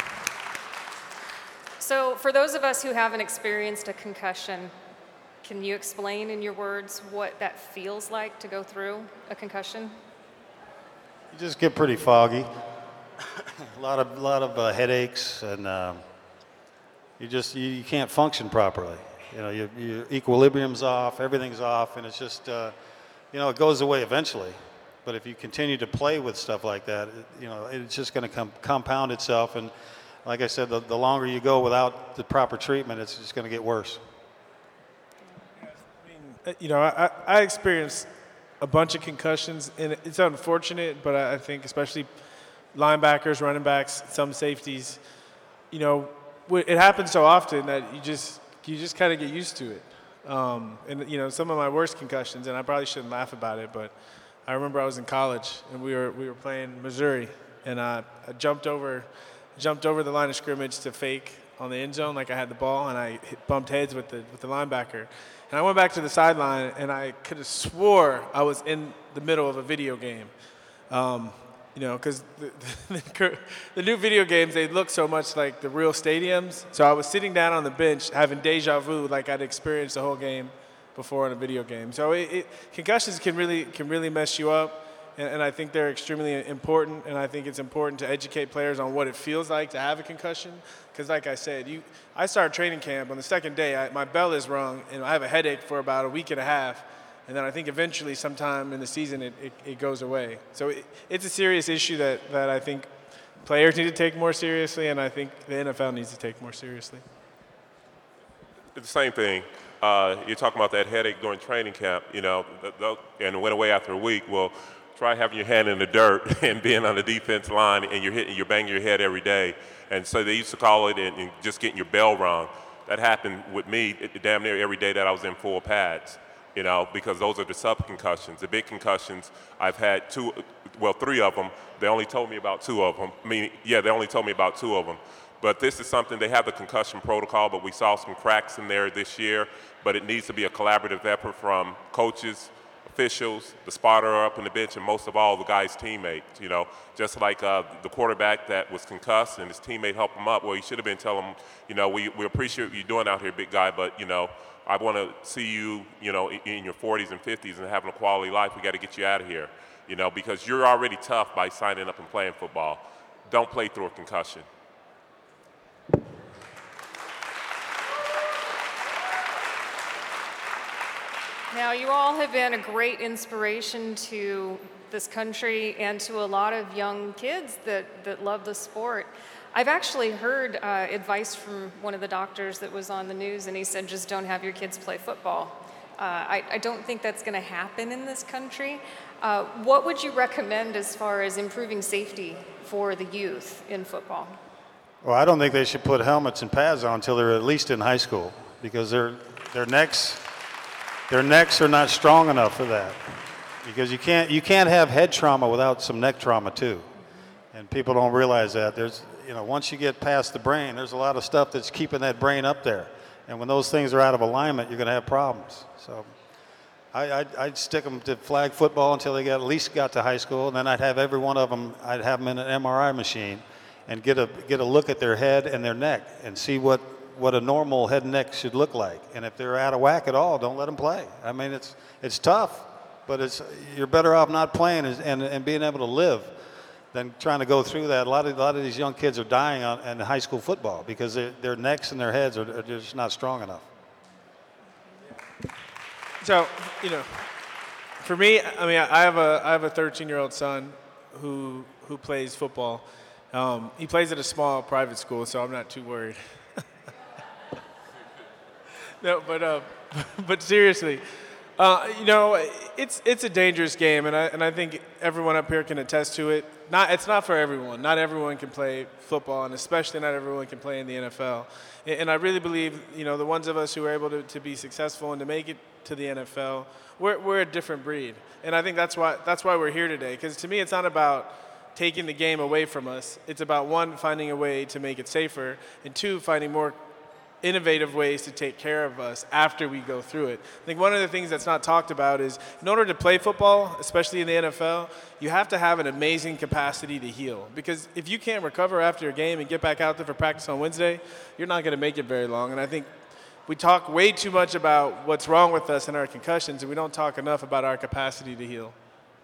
So for those of us who haven't experienced a concussion, can you explain in your words what that feels like to go through a concussion? You just get pretty foggy. a lot of lot of uh, headaches, and uh, you just you, you can't function properly. You know, your, your equilibrium's off, everything's off, and it's just uh, you know, it goes away eventually. But if you continue to play with stuff like that, it, you know, it's just going to com- compound itself. And like I said, the, the longer you go without the proper treatment, it's just going to get worse. You know, I, I experienced a bunch of concussions, and it's unfortunate, but I think especially linebackers, running backs, some safeties, you know, it happens so often that you just you just kind of get used to it. Um, and, you know, some of my worst concussions, and I probably shouldn't laugh about it, but I remember I was in college, and we were we were playing Missouri, and I, I jumped over jumped over the line of scrimmage to fake on the end zone like I had the ball, and I hit, bumped heads with the with the linebacker. And I went back to the sideline, and I could have swore I was in the middle of a video game. Um, you know, because the, the, the new video games, they look so much like the real stadiums. So I was sitting down on the bench having deja vu like I'd experienced the whole game before in a video game. So it, it, concussions can really can really mess you up, and, and I think they're extremely important, and I think it's important to educate players on what it feels like to have a concussion. Because like I said, you, I started training camp on the second day. I, my bell is rung, and I have a headache for about a week and a half. And then I think eventually sometime in the season it, it, it goes away. So it, it's a serious issue that, that I think players need to take more seriously, and I think the N F L needs to take more seriously. It's the same thing. Uh, you're talking about that headache during training camp, you know, the, the, and it went away after a week. Well, try having your hand in the dirt and being on the defense line, and you're hitting, you're banging your head every day. And so they used to call it and, and just getting your bell rung. That happened with me damn near every day that I was in full pads, you know, because those are the sub-concussions. The big concussions, I've had two, well, three of them. They only told me about two of them. I mean, yeah, they only told me about two of them. But this is something, they have the concussion protocol, but we saw some cracks in there this year. But it needs to be a collaborative effort from coaches, officials, the spotter up in the bench, and most of all, the guy's teammates. You know, just like uh, the quarterback that was concussed and his teammate helped him up. Well, you should have been telling him, you know, we, we appreciate what you're doing out here, big guy, but, you know, I want to see you, you know, in your forties and fifties and having a quality life. We got to get you out of here, you know, because you're already tough by signing up and playing football. Don't play through a concussion. Now, you all have been a great inspiration to this country and to a lot of young kids that, that love the sport. I've actually heard uh, advice from one of the doctors that was on the news, and he said, just don't have your kids play football. Uh, I, I don't think that's going to happen in this country. Uh, what would you recommend as far as improving safety for the youth in football? Well, I don't think they should put helmets and pads on until they're at least in high school, because their their necks their necks are not strong enough for that. Because you can't you can't have head trauma without some neck trauma too, and people don't realize that. There's you know once you get past the brain, there's a lot of stuff that's keeping that brain up there, and when those things are out of alignment, you're going to have problems. So I, I'd, I'd stick them to flag football until they got at least got to high school, and then I'd have every one of them. I'd have them in an M R I machine and get a get a look at their head and their neck and see what, what a normal head and neck should look like. And if they're out of whack at all, don't let them play. I mean, it's it's tough, but it's you're better off not playing and, and, and being able to live than trying to go through that. A lot of a lot of these young kids are dying on, in high school football because their necks and their heads are, are just not strong enough. So, you know, for me, I mean, I have a I have a thirteen-year-old son who who plays football. Um, he plays at a small private school, so I'm not too worried. No, but uh, but seriously, uh, you know, it's it's a dangerous game, and I and I think everyone up here can attest to it. Not it's not for everyone. Not everyone can play football, and especially not everyone can play in the N F L. And, and I really believe, you know, the ones of us who are able to, to be successful and to make it to the N F L, we're we're a different breed, and I think that's why that's why we're here today. Because to me, it's not about taking the game away from us. It's about, one, finding a way to make it safer, and two, finding more innovative ways to take care of us after we go through it. I think one of the things that's not talked about is in order to play football, especially in the N F L, you have to have an amazing capacity to heal. Because if you can't recover after a game and get back out there for practice on Wednesday, you're not going to make it very long. And I think we talk way too much about what's wrong with us and our concussions, and we don't talk enough about our capacity to heal.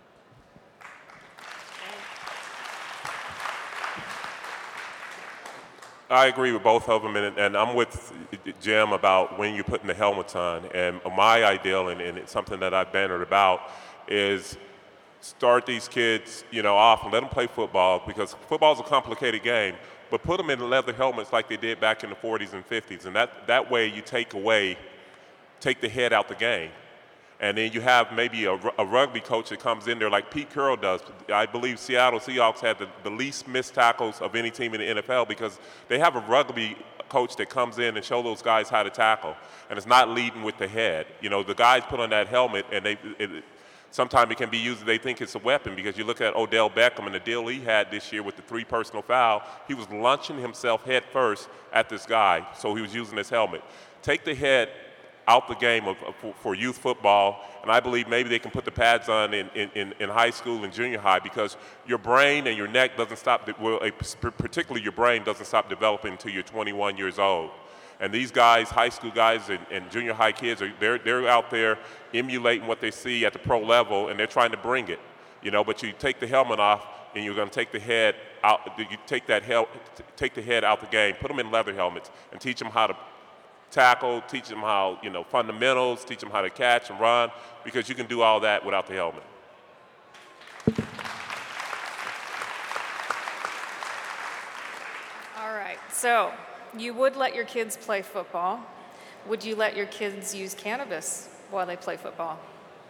I agree with both of them, and, and I'm with Jim about when you're putting the helmets on. And my ideal, and, and it's something that I've bannered about, is start these kids, you know, off and let them play football, because football's a complicated game. But put them in leather helmets like they did back in the forties and fifties, and that, that way you take away, take the head out the game. And then you have maybe a, a rugby coach that comes in there like Pete Carroll does. I believe Seattle Seahawks had the, the least missed tackles of any team in the N F L because they have a rugby coach that comes in and show those guys how to tackle. And it's not leading with the head. You know, the guys put on that helmet, and they it, sometimes it can be used, they think it's a weapon, because you look at Odell Beckham and the deal he had this year with the three personal foul, he was launching himself head first at this guy, so he was using his helmet. Take the head out the game of, of, for youth football, and I believe maybe they can put the pads on in, in, in high school and junior high, because your brain and your neck doesn't stop, well, particularly your brain doesn't stop developing until you're twenty-one years old. And these guys, high school guys and, and junior high kids, are they're, they're out there emulating what they see at the pro level, and they're trying to bring it, you know, but you take the helmet off, and you're going to take the head out, you take that hel- take the head out the game, put them in leather helmets, and teach them how to tackle, teach them how, you know, fundamentals, teach them how to catch and run, because you can do all that without the helmet. All right, so you would let your kids play football. Would you let your kids use cannabis while they play football?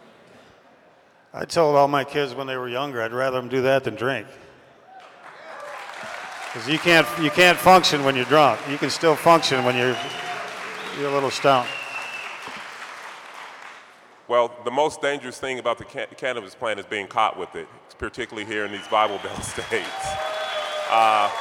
I told all my kids when they were younger, I'd rather them do that than drink. Because you can't, you can't function when you're drunk. You can still function when you're, you're a little stoned. Well, the most dangerous thing about the ca- cannabis plant is being caught with it, particularly here in these Bible Belt states. Uh,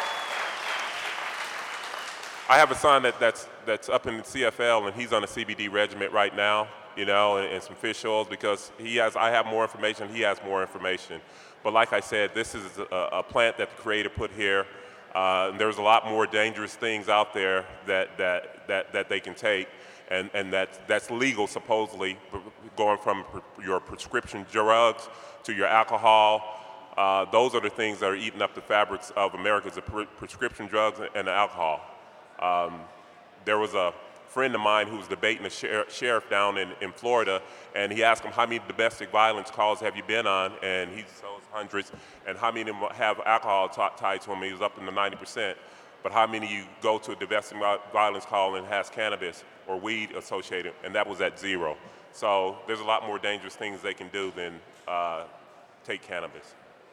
I have a son that, that's, that's up in the C F L, and he's on a C B D regimen right now, you know, and, and some fish oils, because he has, I have more information, he has more information. But like I said, this is a, a plant that the Creator put here. Uh, and there's a lot more dangerous things out there that, that, that, that they can take, and, and that, that's legal, supposedly, going from your prescription drugs to your alcohol. Uh, those are the things that are eating up the fabrics of America, the pre- prescription drugs and the alcohol. Um, there was a friend of mine who was debating a sher- sheriff down in, in Florida, and he asked him, how many domestic violence calls have you been on? And he said hundreds. And how many of them have alcohol t- tied to them? He was up in the ninety percent. But how many of you go to a domestic violence call and has cannabis or weed associated? And that was at zero. So there's a lot more dangerous things they can do than uh, take cannabis.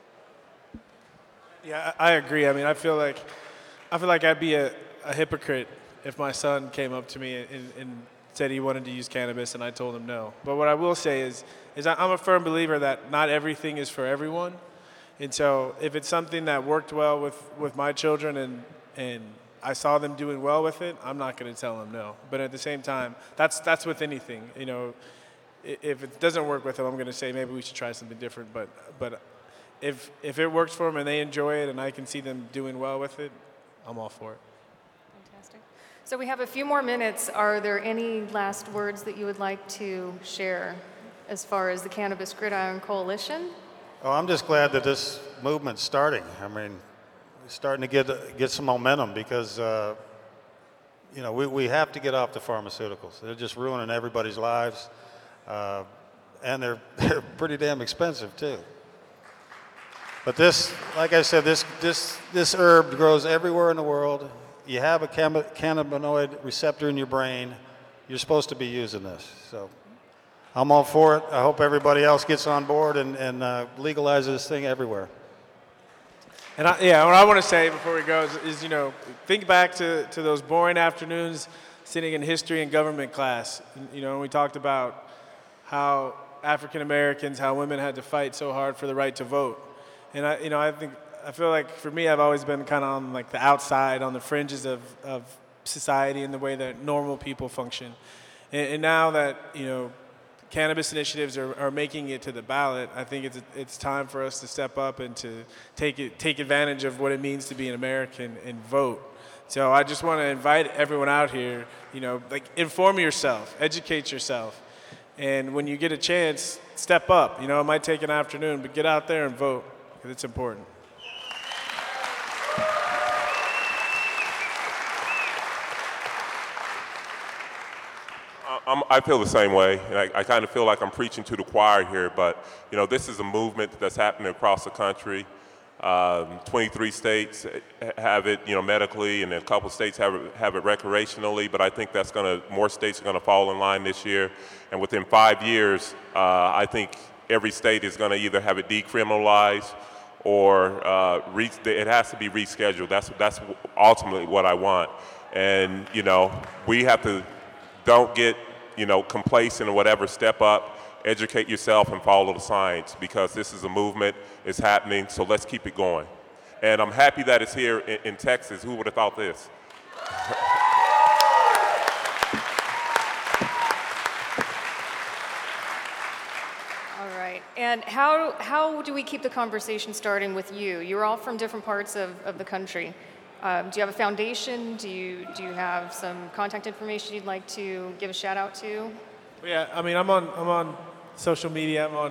Yeah, I I agree. I mean, I feel like I feel like I'd be a, a hypocrite if my son came up to me and, and said he wanted to use cannabis and I told him no. But what I will say is, is I'm a firm believer that not everything is for everyone. And so if it's something that worked well with, with my children and, and I saw them doing well with it, I'm not going to tell them no. But at the same time, that's that's with anything. You know, if it doesn't work with them, I'm going to say maybe we should try something different. But but if if it works for them and they enjoy it and I can see them doing well with it, I'm all for it. Fantastic. So we have a few more minutes. Are there any last words that you would like to share as far as the Cannabis Gridiron Coalition? Oh, I'm just glad that this movement's starting. I mean, it's starting to get get some momentum because, uh, you know, we, we have to get off the pharmaceuticals. They're just ruining everybody's lives, uh, and they're, they're pretty damn expensive, too. But this, like I said, this, this, this herb grows everywhere in the world. You have a cam- cannabinoid receptor in your brain. You're supposed to be using this. So I'm all for it. I hope everybody else gets on board and, and uh, legalizes this thing everywhere. And I, yeah, what I want to say before we go is, is, you know, think back to, to those boring afternoons sitting in history and government class. You know, we talked about how African Americans, how women had to fight so hard for the right to vote. And I, you know, I think I feel like for me, I've always been kind of on like the outside, on the fringes of, of society and the way that normal people function. And, and now that, you know, cannabis initiatives are, are making it to the ballot, I think it's it's time for us to step up and to take it take advantage of what it means to be an American and vote. So I just want to invite everyone out here, you know, like inform yourself, educate yourself, and when you get a chance, step up. You know, it might take an afternoon, but get out there and vote because it's important. I'm, I feel the same way, and I, I kind of feel like I'm preaching to the choir here, but you know, this is a movement that's happening across the country. Um, twenty-three states have it, you know, medically, and a couple states have it, have it recreationally. But I think that's going to more states are going to fall in line this year, and within five years, uh, I think every state is going to either have it decriminalized or uh, re- it has to be rescheduled. That's that's ultimately what I want, and you know, we have to don't get you know, complacent or whatever, step up, educate yourself, and follow the science, because this is a movement, it's happening, so let's keep it going. And I'm happy that it's here in, in Texas. Who would have thought this? All right. And how, how do we keep the conversation starting with you? You're all from different parts of, of the country. Um, do you have a foundation? Do you do you have some contact information you'd like to give a shout out to? Yeah, I mean, I'm on I'm on social media. I'm on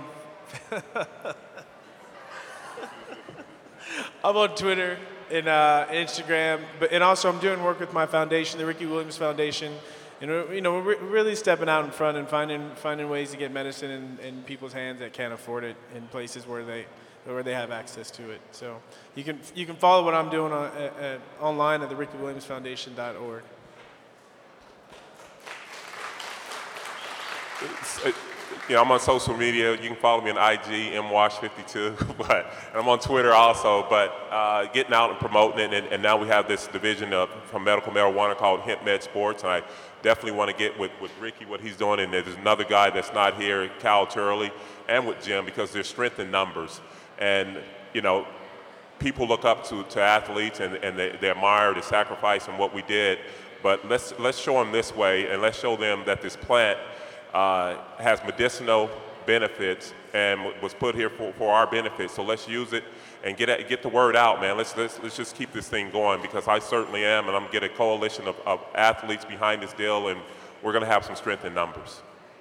I'm on Twitter and uh, Instagram, but and also I'm doing work with my foundation, the Ricky Williams Foundation, you know, you know, we're really stepping out in front and finding finding ways to get medicine in, in people's hands that can't afford it in places where they where they have access to it. So you can you can follow what I'm doing on, at, at, online at the Ricky Williams Foundation dot org. You know, I'm on social media. You can follow me on I G, M Wash fifty-two, but and I'm on Twitter also. But uh, getting out and promoting it, and, and now we have this division of from medical marijuana called Hemp Med Sports, and I definitely want to get with, with Ricky what he's doing. And there's another guy that's not here, Cal Turley, and with Jim, because there's strength in numbers. And you know, people look up to, to athletes, and, and they, they admire the sacrifice and what we did. But let's let's show them this way, and let's show them that this plant Uh, has medicinal benefits and w- was put here for, for our benefit. So let's use it and get at, get the word out, man. Let's, let's let's just keep this thing going, because I certainly am, and I'm getting a coalition of, of athletes behind this deal, and we're going to have some strength in numbers.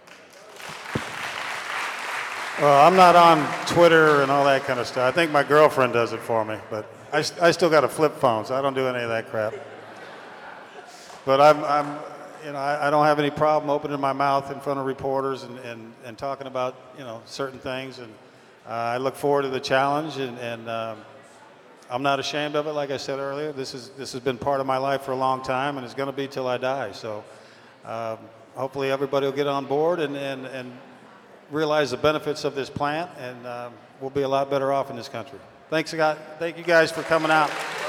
Well, I'm not on Twitter and all that kind of stuff. I think my girlfriend does it for me, but I, st- I still got a flip phone, so I don't do any of that crap. But I'm, I'm you know, I, I don't have any problem opening my mouth in front of reporters and, and, and talking about, you know, certain things. And uh, I look forward to the challenge, and, and um, I'm not ashamed of it. Like I said earlier, this is this has been part of my life for a long time, and it's going to be till I die. So um, hopefully everybody will get on board and, and, and realize the benefits of this plant, and um, we'll be a lot better off in this country. Thanks, Scott. Thank you guys for coming out.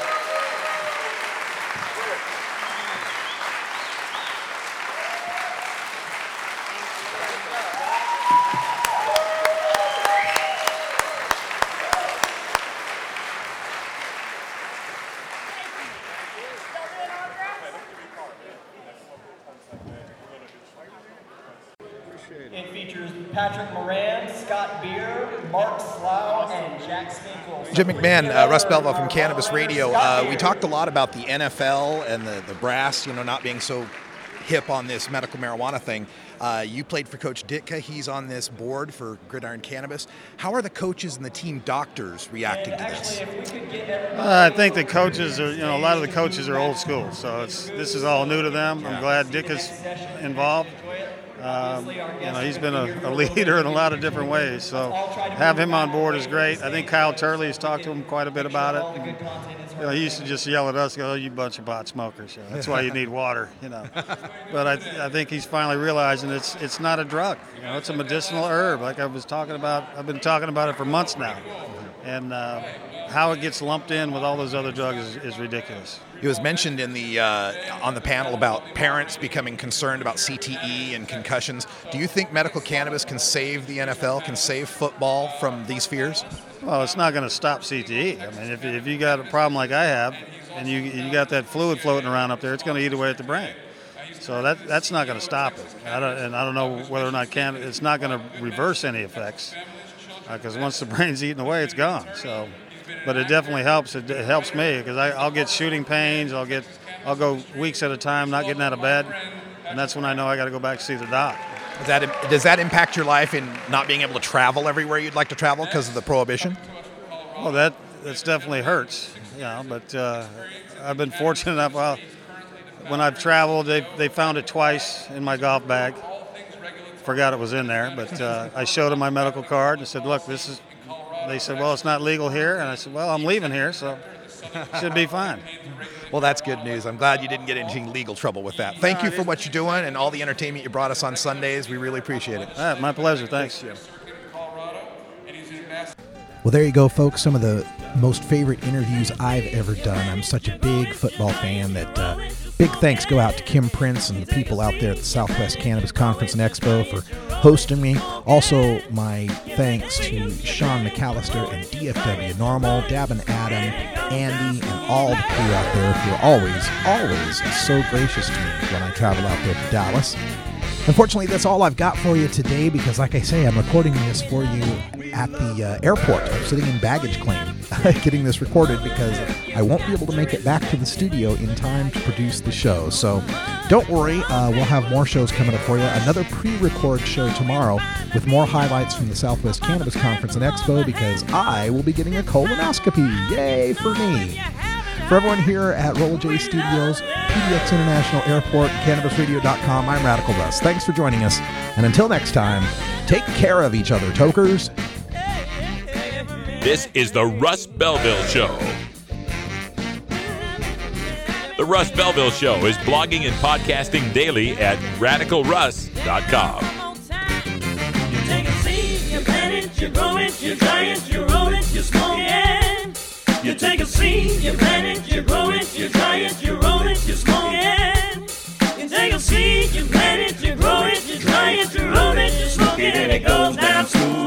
It features Patrick Moran, Scott Beer, Mark Slough, and Jack Spinkle. Jim McMahon, uh, Russ Belville from Cannabis Radio. Uh, we talked a lot about the N F L and the, the brass, you know, not being so hip on this medical marijuana thing. Uh, you played for Coach Ditka. He's on this board for Gridiron Cannabis. How are the coaches and the team doctors reacting to this? Uh, I think the coaches are, you know, a lot of the coaches are old school, so it's this is all new to them. I'm glad Dick is involved. Um, you know, he's been a, a leader in a lot of different ways, so have him on board is great. I think Kyle Turley has talked to him quite a bit about it. And, you know, he used to just yell at us, go, "Oh, you bunch of pot smokers. You know, that's why you need water." You know, but I, th- I think he's finally realizing it's it's not a drug. You know, it's a medicinal herb. Like I was talking about, I've been talking about it for months now, and uh, how it gets lumped in with all those other drugs is, is ridiculous. It was mentioned in the uh, on the panel about parents becoming concerned about C T E and concussions. Do you think medical cannabis can save the N F L, can save football from these fears? Well, it's not going to stop C T E. I mean, if, if you got a problem like I have, and you you got that fluid floating around up there, it's going to eat away at the brain. So that that's not going to stop it. I don't, and I don't know whether or not can it's not going to reverse any effects, because uh, once the brain's eaten away, it's gone. So. But it definitely helps. It, it helps me, because I'll get shooting pains. I'll get, I'll go weeks at a time not getting out of bed, and that's when I know I got to go back to see the doc. Does that does that impact your life in not being able to travel everywhere you'd like to travel because of the prohibition? Well, that that's definitely hurts, you know. But uh, I've been fortunate enough. Well, when I've traveled, they they found it twice in my golf bag. Forgot it was in there, but uh, I showed them my medical card and said, "Look, this is." They said, "Well, it's not legal here." And I said, "Well, I'm leaving here, so it should be fine." Well, that's good news. I'm glad you didn't get into legal trouble with that. Thank you for what you're doing and all the entertainment you brought us on Sundays. We really appreciate it. All right, my pleasure. Thanks, Jim. Well, there you go, folks. Some of the most favorite interviews I've ever done. I'm such a big football fan that uh, big thanks go out to Kim Prince and the people out there at the Southwest Cannabis Conference and Expo for hosting me. Also, my thanks to Sean McAllister and D F W Normal, Dab and Adam, Andy, and all the crew out there who are always, always so gracious to me when I travel out there to Dallas. Unfortunately, that's all I've got for you today because, like I say, I'm recording this for you at the uh, airport. I'm sitting in baggage claim getting this recorded because I won't be able to make it back to the studio in time to produce the show. So don't worry, uh, we'll have more shows coming up for you. Another pre-record show tomorrow with more highlights from the Southwest Cannabis Conference and Expo because I will be getting a colonoscopy. Yay for me. For everyone here at Rolla J Studios, P D X International Airport, Cannabis Radio dot com, I'm Radical Russ. Thanks for joining us. And until next time, take care of each other, tokers. This is the Russ Belville Show. The Russ Belville Show is blogging and podcasting daily at radical russ dot com. You take a seed, you plant it, you grow it, you dry it, you roll it, you smoke it. You take a seed, you plant it, you grow it, you dry it, you roll it, you smoke it. You take a seed, you plant it, you grow it, you dry it, you roll it, you smoke it, and it goes down smooth.